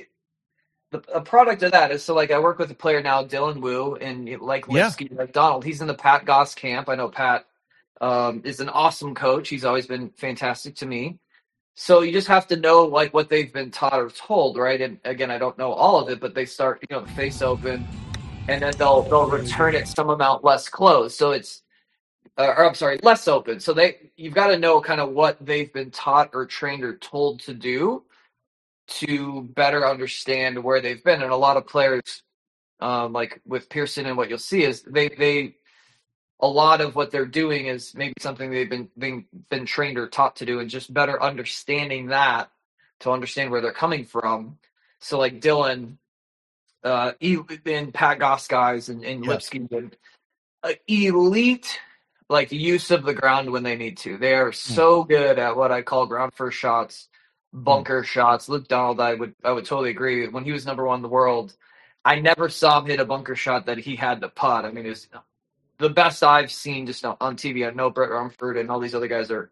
a product of that is so like I work with a player now, Dylan Wu, and like Lipsky, like Donald. He's in the Pat Goss camp. I know Pat is an awesome coach. He's always been fantastic to me. So you just have to know like what they've been taught or told, right? And again, I don't know all of it, but they start, the face open, and then they'll return it some amount less closed. So it's, less open. So you've got to know kind of what they've been taught or trained or told to do to better understand where they've been. And a lot of players, like with Pearson, and what you'll see is they a lot of what they're doing is maybe something they've been trained or taught to do, and just better understanding that to understand where they're coming from. So like Dylan, and Pat Goss guys and Lipsky, and elite like use of the ground when they need to. They are so good at what I call ground first shots, bunker shots. Luke Donald, I would totally agree. When he was number one in the world, I never saw him hit a bunker shot that he had to putt. I mean, it was the best I've seen just on TV. I know Brett Rumford and all these other guys are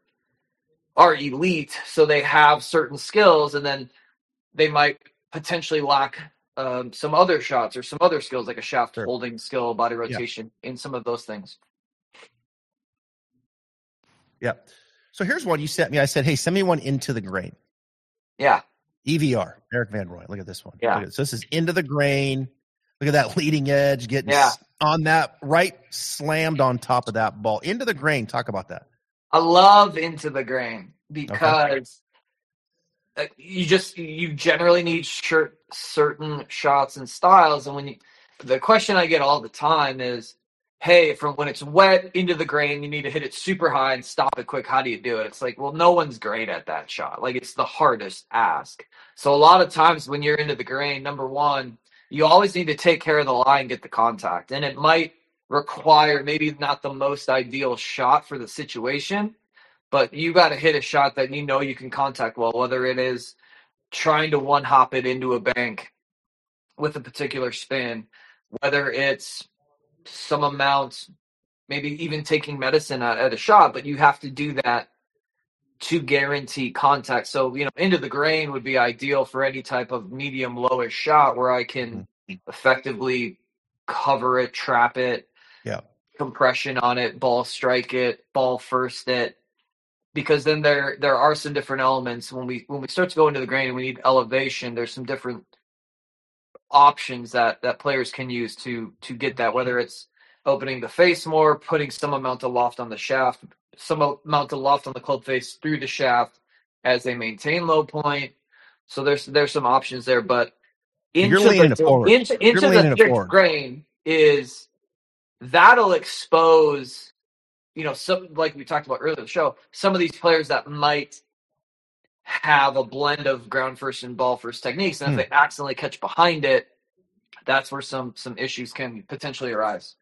elite, so they have certain skills, and then they might potentially lack some other shots or some other skills like a shaft holding skill, body rotation, in some of those things. Yeah. So here's one you sent me. I said, hey, send me one into the grain. Yeah. EVR, Eric Van Roy. Look at this one. Yeah. So this is into the grain. Look at that leading edge getting on that right, slammed on top of that ball. Into the grain. Talk about that. I love into the grain because you generally need certain shots and styles. And the question I get all the time is, hey, from when it's wet into the grain, you need to hit it super high and stop it quick. How do you do it? It's like, well, no one's great at that shot. Like, it's the hardest ask. So a lot of times when you're into the grain, number one, you always need to take care of the lie and get the contact. And it might require maybe not the most ideal shot for the situation, but you got to hit a shot that you can contact well, whether it is trying to one hop it into a bank with a particular spin, whether it's some amount, maybe even taking medicine at a shot, but you have to do that to guarantee contact. So, into the grain would be ideal for any type of medium lowish shot where I can effectively cover it, trap it, compression on it, ball strike it, ball first it, because then there are some different elements when we start to go into the grain and we need elevation. There's some different options that players can use to get that, whether it's opening the face more, putting some amount of loft on the shaft, some amount of loft on the club face through the shaft as they maintain low point. So there's some options there, but into the thick grain is that'll expose, some, like we talked about earlier in the show, some of these players that might have a blend of ground first and ball first techniques, and if they accidentally catch behind it, that's where some issues can potentially arise.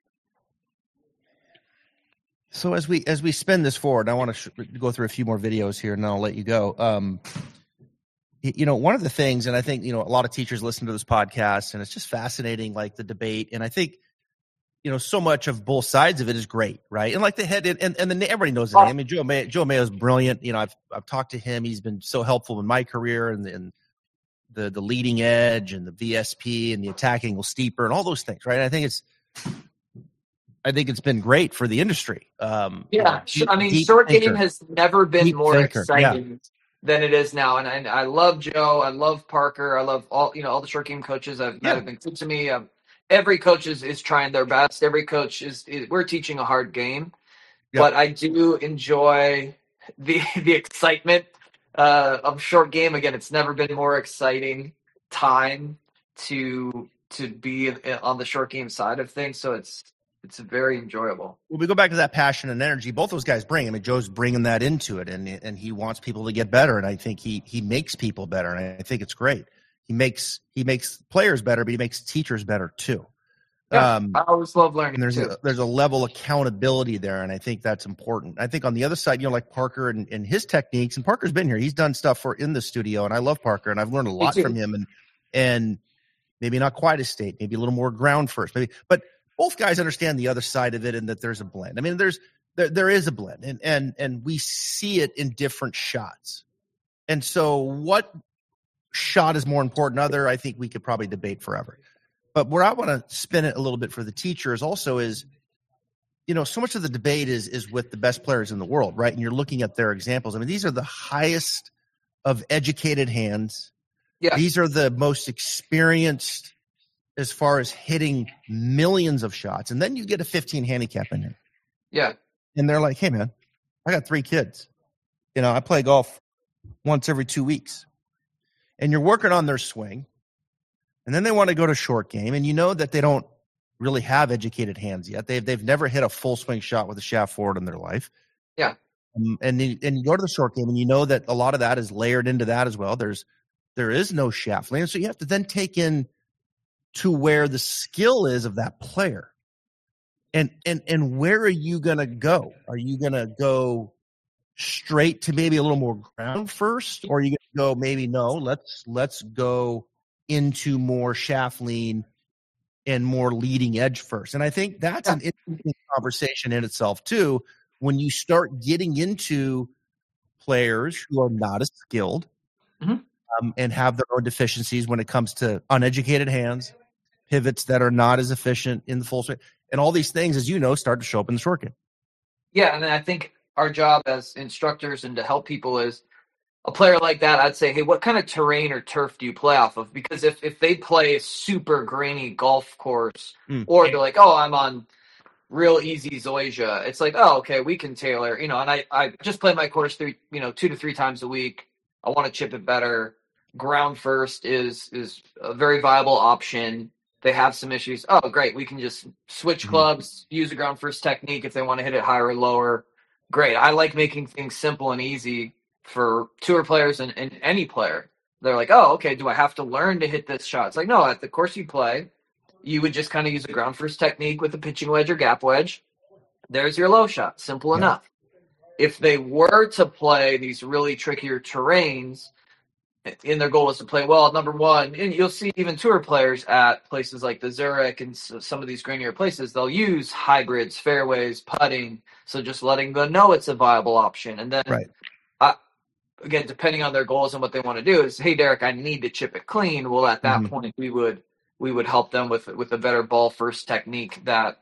So as we spin this forward, I want to go through a few more videos here, and then I'll let you go. One of the things, and I think, a lot of teachers listen to this podcast, and it's just fascinating, like the debate. And I think, so much of both sides of it is great, right? And like the head, and then everybody knows the name. I mean, Joe Mayo is brilliant. I've talked to him. He's been so helpful in my career, and the leading edge and the VSP and the attack angle steeper and all those things, right? And I think it's been great for the industry. Short game has never been more exciting than it is now. And I love Joe. I love Parker. I love all the short game coaches that have been good to me. Every coach is trying their best. Every coach we're teaching a hard game, but I do enjoy the excitement short game again. It's never been more exciting time to be on the short game side of things. So it's very enjoyable. Well, we go back to that passion and energy both those guys bring. I mean, Joe's bringing that into it, and he wants people to get better, and I think he makes people better, and I think it's great. He makes players better, but he makes teachers better too. Yeah, I always love learning. There's a level of accountability there, and I think that's important. I think on the other side, like Parker and his techniques, and Parker's been here. He's done stuff in the studio, and I love Parker, and I've learned a lot from him. And maybe not quite as state, maybe a little more ground first, maybe. But both guys understand the other side of it, and that there's a blend. I mean, there is a blend, and we see it in different shots. And so, what shot is more important? I think we could probably debate forever. But where I want to spin it a little bit for the teachers also is, so much of the debate is with the best players in the world, right? And you're looking at their examples. I mean, these are the highest of educated hands. Yeah. These are the most experienced as far as hitting millions of shots. And then you get a 15 handicap in there. Yeah. And they're like, hey, man, I got 3 kids. I play golf once every 2 weeks. And you're working on their swing. And then they want to go to short game, and that they don't really have educated hands yet. They've never hit a full swing shot with a shaft forward in their life. Yeah. And you go to the short game, and that a lot of that is layered into that as well. There is no shaft lane, so you have to then take in to where the skill is of that player. And where are you going to go? Are you going to go straight to maybe a little more ground first, or are you going to go maybe no? Let's go into more shaft lean and more leading edge first. And I think that's an interesting conversation in itself too, when you start getting into players who are not as skilled and have their own deficiencies when it comes to uneducated hands, pivots that are not as efficient in the full swing, and all these things, as start to show up in the short game. Yeah, and I think our job as instructors and to help people is, a player like that, I'd say, hey, what kind of terrain or turf do you play off of? Because if they play a super grainy golf course, or they're like, oh, I'm on real easy Zoysia, it's like, oh, okay, we can tailor, and I just play my course 2 to 3 times a week. I want to chip it better. Ground first is a very viable option. They have some issues. Oh, great, we can just switch clubs, use a ground first technique if they want to hit it higher or lower. Great. I like making things simple and easy for tour players and any player. They're like, oh, okay, do I have to learn to hit this shot? It's like, no, at the course you play, you would just kind of use a ground first technique with a pitching wedge or gap wedge. There's your low shot. Simple enough. If they were to play these really trickier terrains, and their goal is to play well, number one, and you'll see even tour players at places like the Zurich and some of these grainier places, they'll use hybrids, fairways, putting, so just letting them know it's a viable option. And then again, depending on their goals and what they want to do, is, hey, Derek, I need to chip it clean. Well, at that point, we would help them with a better ball first technique that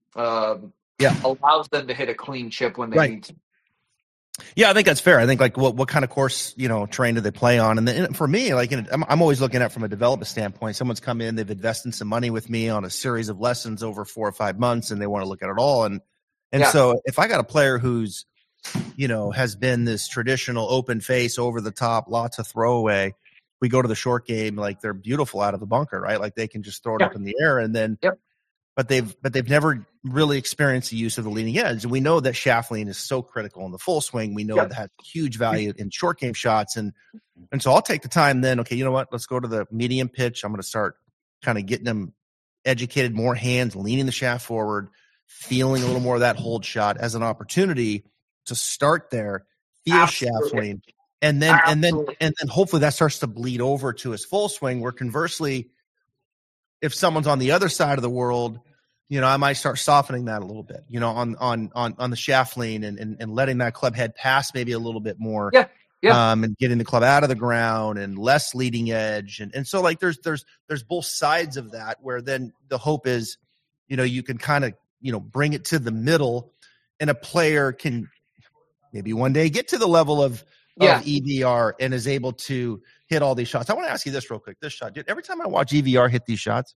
allows them to hit a clean chip when they need to. Yeah, I think that's fair. I think what kind of course terrain do they play on? And then for me, I'm always looking at from a development standpoint. Someone's come in, they've invested some money with me on a series of lessons over 4 or 5 months, and they want to look at it all. And so if I got a player who's has been this traditional open face, over the top, lots of throwaway. We go to the short game, like they're beautiful out of the bunker, right? Like they can just throw it up in the air, and then, but they've never really experienced the use of the leading edge. And we know that shaft lean is so critical in the full swing. We know that has huge value in short game shots. And so I'll take the time then, okay, you know what? Let's go to the medium pitch. I'm going to start kind of getting them educated, more hands, leaning the shaft forward, feeling a little more of that hold shot as an opportunity to start there, feel shaft lean, and then hopefully that starts to bleed over to his full swing. Where conversely, if someone's on the other side of the world, I might start softening that a little bit, on the shaft lean and letting that club head pass maybe a little bit more, and getting the club out of the ground and less leading edge, and so there's both sides of that, where then the hope is, you can kind of bring it to the middle, and a player can maybe one day get to the level of EVR and is able to hit all these shots. I want to ask you this real quick. This shot, dude, every time I watch EVR hit these shots,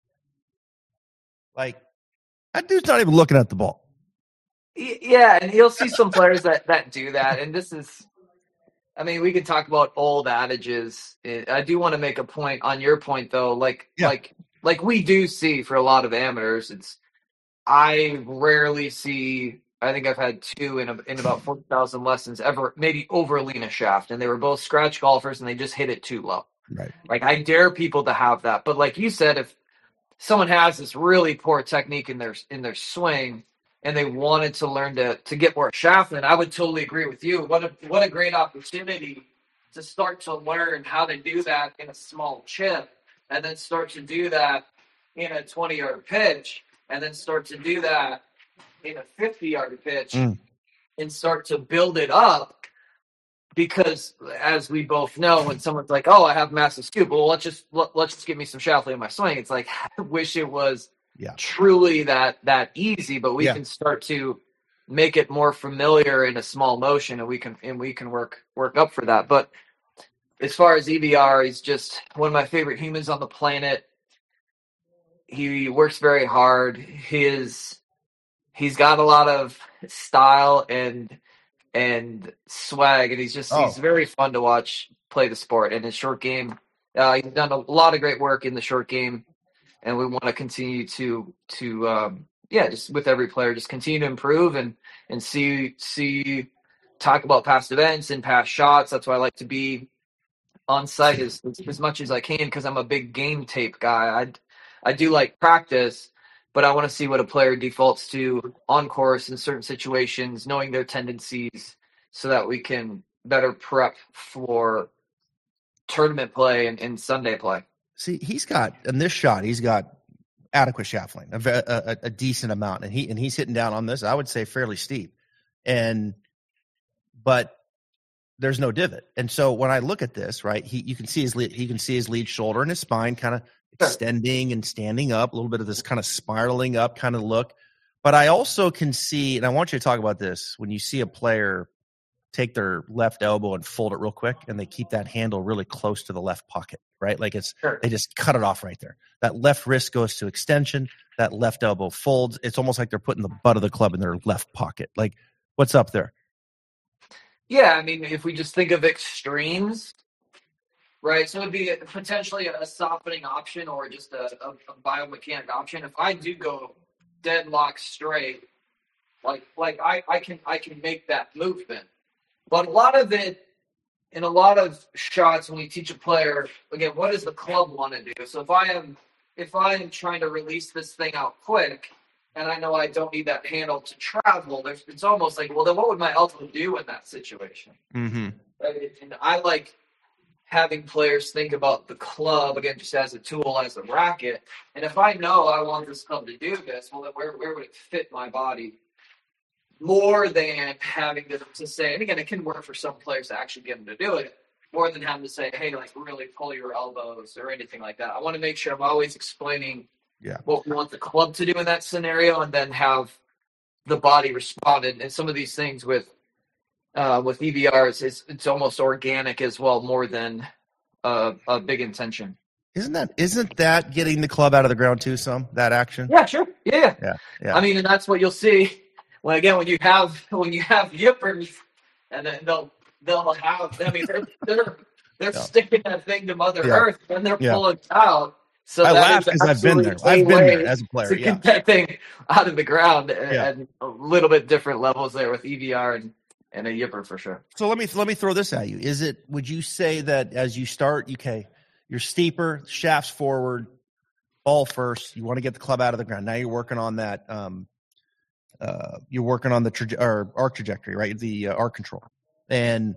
like, that dude's not even looking at the ball. Yeah, and you'll see some players that do that. And this is, I mean, we could talk about old adages. I do want to make a point on your point, though. Like we do see for a lot of amateurs, I rarely see. I think I've had two in about 40,000 lessons ever, maybe over lean a shaft, and they were both scratch golfers, and they just hit it too low. Right. Like, I dare people to have that, but like you said, if someone has this really poor technique in their swing, and they wanted to learn to get more shaft, then I would totally agree with you. What a great opportunity to start to learn how to do that in a small chip, and then start to do that in a 20-yard pitch, and then start to do that in a 50-yard pitch, and start to build it up. Because as we both know, when someone's like, "Oh, I have massive scoop," well, let's just give me some shaft in my swing. It's like, I wish it was truly that easy, but we can start to make it more familiar in a small motion, and we can work up for that. But as far as EBR, he's just one of my favorite humans on the planet. He works very hard. He's got a lot of style and swag, and he's very fun to watch play the sport. And his short game, he's done a lot of great work in the short game, and we want to continue to just with every player, just continue to improve and talk about past events and past shots. That's why I like to be on site as much as I can, because I'm a big game tape guy. I do like practice, but I want to see what a player defaults to on course in certain situations, knowing their tendencies, so that we can better prep for tournament play and Sunday play. See, he's got adequate shaft length, a decent amount, and he's hitting down on this, I would say, fairly steep, but there's no divot. And so when I look at this, right, you can see his lead shoulder and his spine kind of extending and standing up, a little bit of this kind of spiraling up kind of look. But I also can see, and I want you to talk about this, when you see a player take their left elbow and fold it real quick, and they keep that handle really close to the left pocket, right? Like they just cut it off right there. That left wrist goes to extension, that left elbow folds. It's almost like they're putting the butt of the club in their left pocket. Like, what's up there? Yeah, I mean, if we just think of extremes, right? So it'd be potentially a softening option, or just a biomechanic option. If I do go deadlock straight, like I can make that movement. But a lot of it, in a lot of shots, when we teach a player, again, what does the club want to do? So if I am trying to release this thing out quick, and I know I don't need that handle to travel, it's almost like, well, then what would my elbow do in that situation? Mm-hmm. Right? And I like having players think about the club, again, just as a tool, as a racket. And if I know I want this club to do this, well, then where would it fit my body? More than having to say, and again, it can work for some players to actually get them to do it, more than having to say, hey, like, really pull your elbows or anything like that. I want to make sure I'm always explaining what we want the club to do in that scenario, and then have the body respond. And some of these things with EBRs, it's almost organic as well, more than a big intention. Isn't that getting the club out of the ground too? That action? Yeah, sure. Yeah. I mean, and that's what you'll see when you have yippers, and then they'll have. I mean, they're sticking that thing to Mother Earth, and they're pulling it out. So I laugh because I've been there. I've been there as a player. To get that thing out of the ground, and a little bit different levels there with EBR and a yipper for sure. So let me throw this at you. Would you say that as you start, you're steeper, shafts forward, ball first, you want to get the club out of the ground. Now you're working on that. You're working on the arc trajectory, right? The arc control, and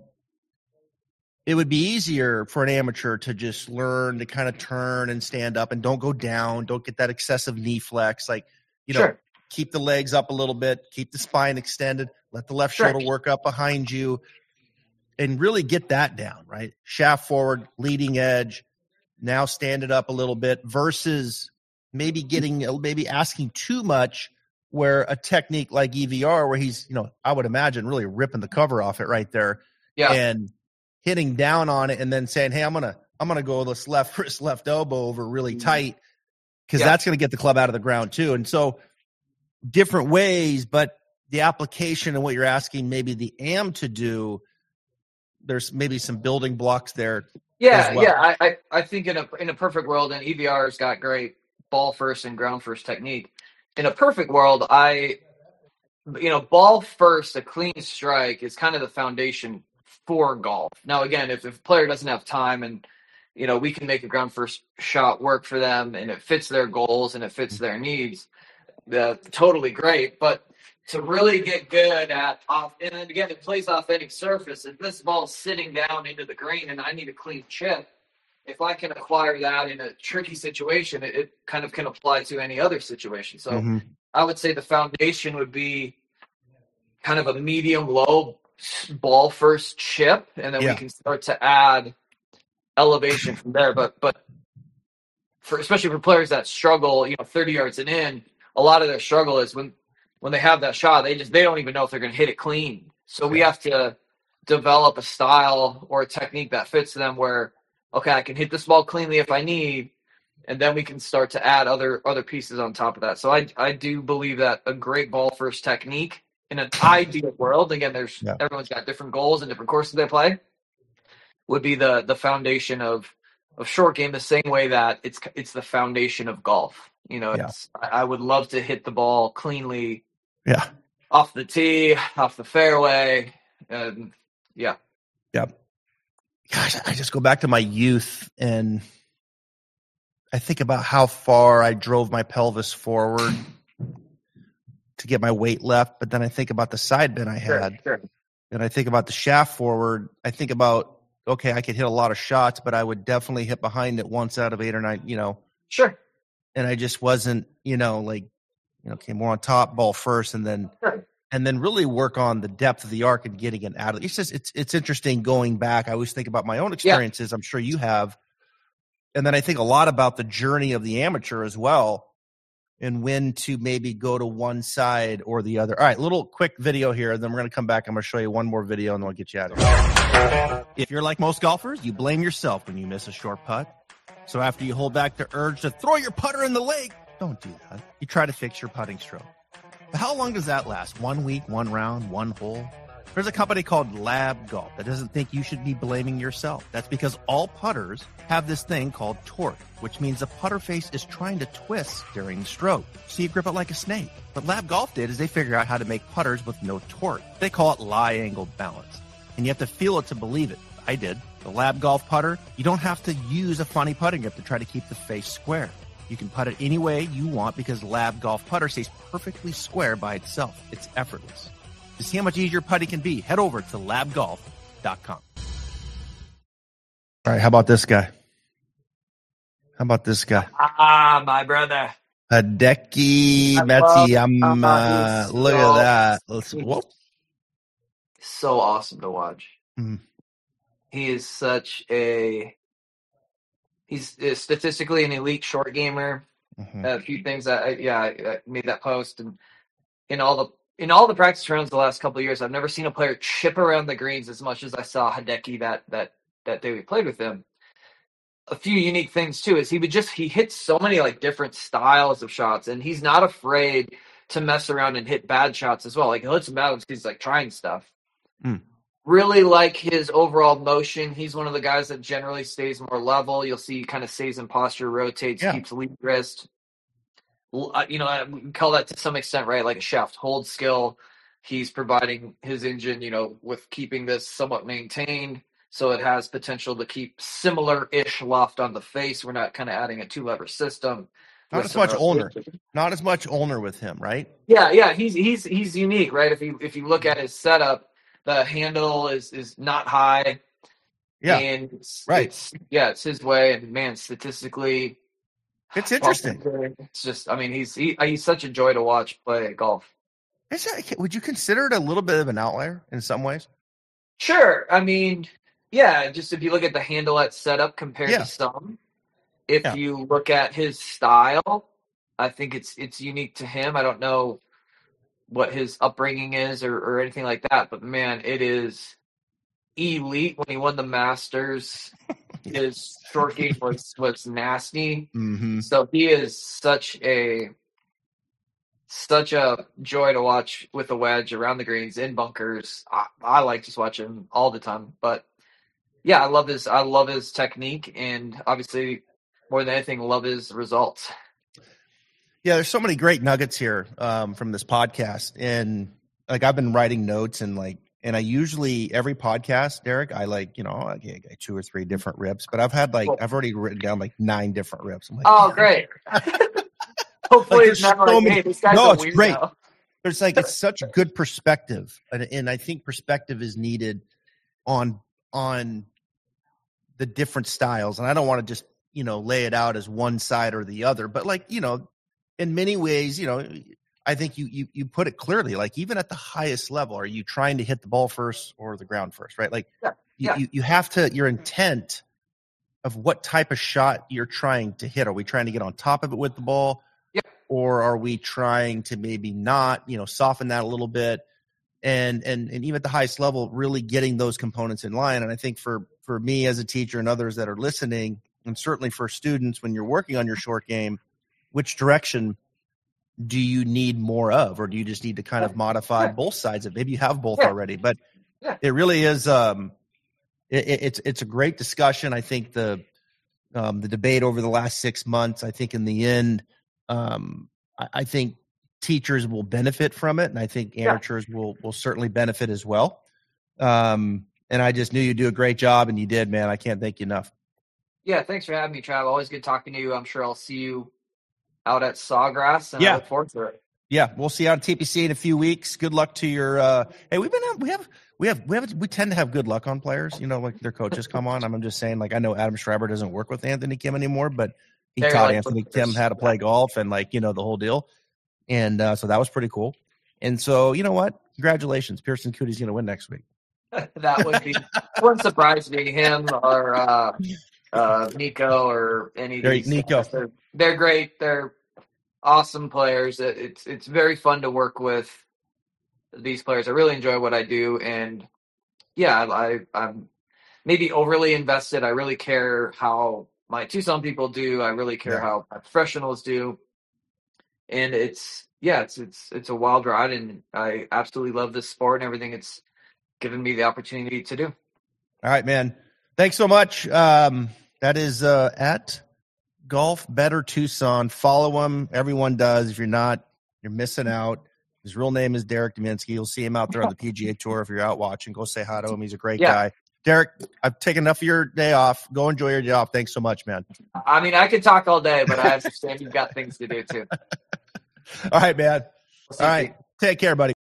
it would be easier for an amateur to just learn to kind of turn and stand up and don't go down, don't get that excessive knee flex. Like, keep the legs up a little bit, keep the spine extended, let the left shoulder work up behind you, and really get that down, right? Shaft forward, leading edge, now stand it up a little bit, versus maybe asking too much, where a technique like EVR, where he's, I would imagine really ripping the cover off it right there. Yeah. And hitting down on it, and then saying, hey, I'm gonna go this left wrist, left elbow over really tight, because that's going to get the club out of the ground too. And so different ways, but the application and what you're asking maybe the AM to do there's maybe some building blocks there. Yeah, as well. yeah. I think in a perfect world, and EVR's got great ball first and ground first technique. In a perfect world, ball first, a clean strike is kind of the foundation for golf. Now, again, if a player doesn't have time and, we can make a ground first shot work for them and it fits their goals and it fits their needs, totally great. But to really get good at off, and then again, it plays off any surface. If this ball's sitting down into the green and I need a clean chip, if I can acquire that in a tricky situation, it kind of can apply to any other situation. So I would say the foundation would be kind of a medium low ball first chip, and then we can start to add elevation from there. But especially for players that struggle, 30 yards and in, a lot of their struggle is when they have that shot, they don't even know if they're going to hit it clean. So we have to develop a style or a technique that fits them where, okay, I can hit this ball cleanly if I need, and then we can start to add other pieces on top of that. So I do believe that a great ball first technique in an ideal world, again, everyone's got different goals and different courses they play, would be the foundation of short game, the same way that it's the foundation of golf. I would love to hit the ball cleanly, off the tee, off the fairway, Gosh, I just go back to my youth and I think about how far I drove my pelvis forward to get my weight left, but then I think about the side bend I had, and I think about the shaft forward. I think about, okay, I could hit a lot of shots, but I would definitely hit behind it once out of 8 or 9, Sure. And I just wasn't, okay, more on top, ball first, and then really work on the depth of the arc and getting it out of it. It's just, it's interesting going back. I always think about my own experiences. I'm sure you have. And then I think a lot about the journey of the amateur as well, and when to maybe go to one side or the other. All right, little quick video here, and then we're going to come back. I'm going to show you one more video, and then we'll get you out of here. If you're like most golfers, you blame yourself when you miss a short putt. So after you hold back the urge to throw your putter in the lake, don't do that. You try to fix your putting stroke. But how long does that last? 1 week, 1 round, 1 hole? There's a company called Lab Golf that doesn't think you should be blaming yourself. That's because all putters have this thing called torque, which means the putter face is trying to twist during the stroke, so you grip it like a snake. What Lab Golf did is they figured out how to make putters with no torque. They call it lie angle balance. And you have to feel it to believe it. I did. The Lab Golf putter, you don't have to use a funny putting grip to try to keep the face square. You can putt it any way you want because Lab Golf putter stays perfectly square by itself. It's effortless. To see how much easier putting can be, head over to labgolf.com. All right, how about this guy? My brother. Hideki Matsuyama. Look at that. Whoop. So awesome to watch. Mm-hmm. He is he's statistically an elite short gamer. Mm-hmm. A few things I made that post, and in all the practice rounds the last couple of years, I've never seen a player chip around the greens as much as I saw Hideki that day we played with him. A few unique things too is he hits so many like different styles of shots, and he's not afraid to mess around and hit bad shots as well. Like he'll hit some bad ones because he's like trying stuff. Really like his overall motion. He's one of the guys that generally stays more level. You'll see he kind of stays in posture, rotates, keeps lead wrist. I call that to some extent, right? Like a shaft hold skill. He's providing his engine, with keeping this somewhat maintained. So it has potential to keep similar-ish loft on the face. We're not kind of adding a 2-lever system. Not as much ulnar with him, right? Yeah. He's unique, right? If you look at his setup, the handle is not high. Yeah. And it's his way. And man, statistically, it's interesting. It's just, he's such a joy to watch play golf. Would you consider it a little bit of an outlier in some ways? Sure. Just if you look at the handle at setup compared to some, if you look at his style, I think it's unique to him. I don't know what his upbringing is or anything like that, but man, it is elite. When he won the Masters, his short game was nasty. Mm-hmm. So he is such a joy to watch with a wedge around the greens in bunkers. I like just watching him all the time. But Yeah, I love his technique, and obviously more than anything, love his results. Yeah, there's so many great nuggets here from this podcast, and like I've been writing notes and I usually every podcast, Derek, I get 2 or 3 different rips, but I've already written down like 9 different rips. I'm like, oh, great. Hopefully it's not like, hey, this guy's a weirdo. Great. There's it's such good perspective, and I think perspective is needed on the different styles, and I don't want to just lay it out as one side or the other, but in many ways, I think you put it clearly. Like even at the highest level, are you trying to hit the ball first or the ground first, right? Like you have to, your intent of what type of shot you're trying to hit. Are we trying to get on top of it with the ball? Or are we trying to maybe not, soften that a little bit? And even at the highest level, really getting those components in line. And I think for me as a teacher and others that are listening, and certainly for students, when you're working on your short game, which direction do you need more of, or do you just need to kind of modify both sides of it? Maybe you have both already, but it really is, it's a great discussion. I think the debate over the last 6 months, I think in the end, I think teachers will benefit from it, and I think amateurs will certainly benefit as well. And I just knew you'd do a great job, and you did, man. I can't thank you enough. Yeah, thanks for having me, Trav. Always good talking to you. I'm sure I'll see you out at Sawgrass, and I look forward to it. Yeah, we'll see you out at TPC in a few weeks. Good luck to your. Hey, we tend to have good luck on players. Like their coaches come on. I'm just saying, I know Adam Schreiber doesn't work with Anthony Kim anymore, but he taught Anthony Kim how to play golf and the whole deal. And so that was pretty cool. And so, you know what? Congratulations. Pearson Cootie's going to win next week. That wouldn't surprise me. Him or Nico or any of these. Nico. They're great. They're awesome players. It's very fun to work with these players. I really enjoy what I do. And yeah, I'm maybe overly invested. I really care how my Tucson people do. I really care how my professionals do. And it's a wild ride, and I absolutely love this sport and everything it's given me the opportunity to do. All right, man. Thanks so much. That is at Golf Better Tucson. Follow him. Everyone does. If you're not, you're missing out. His real name is Derek Dominski. You'll see him out there on the PGA Tour. If you're out watching, go say hi to him. He's a great guy. Derek, I've taken enough of your day off. Go enjoy your job. Thanks so much, man. I mean, I could talk all day, but I understand you've got things to do too. All right, man. All right. Take care, buddy.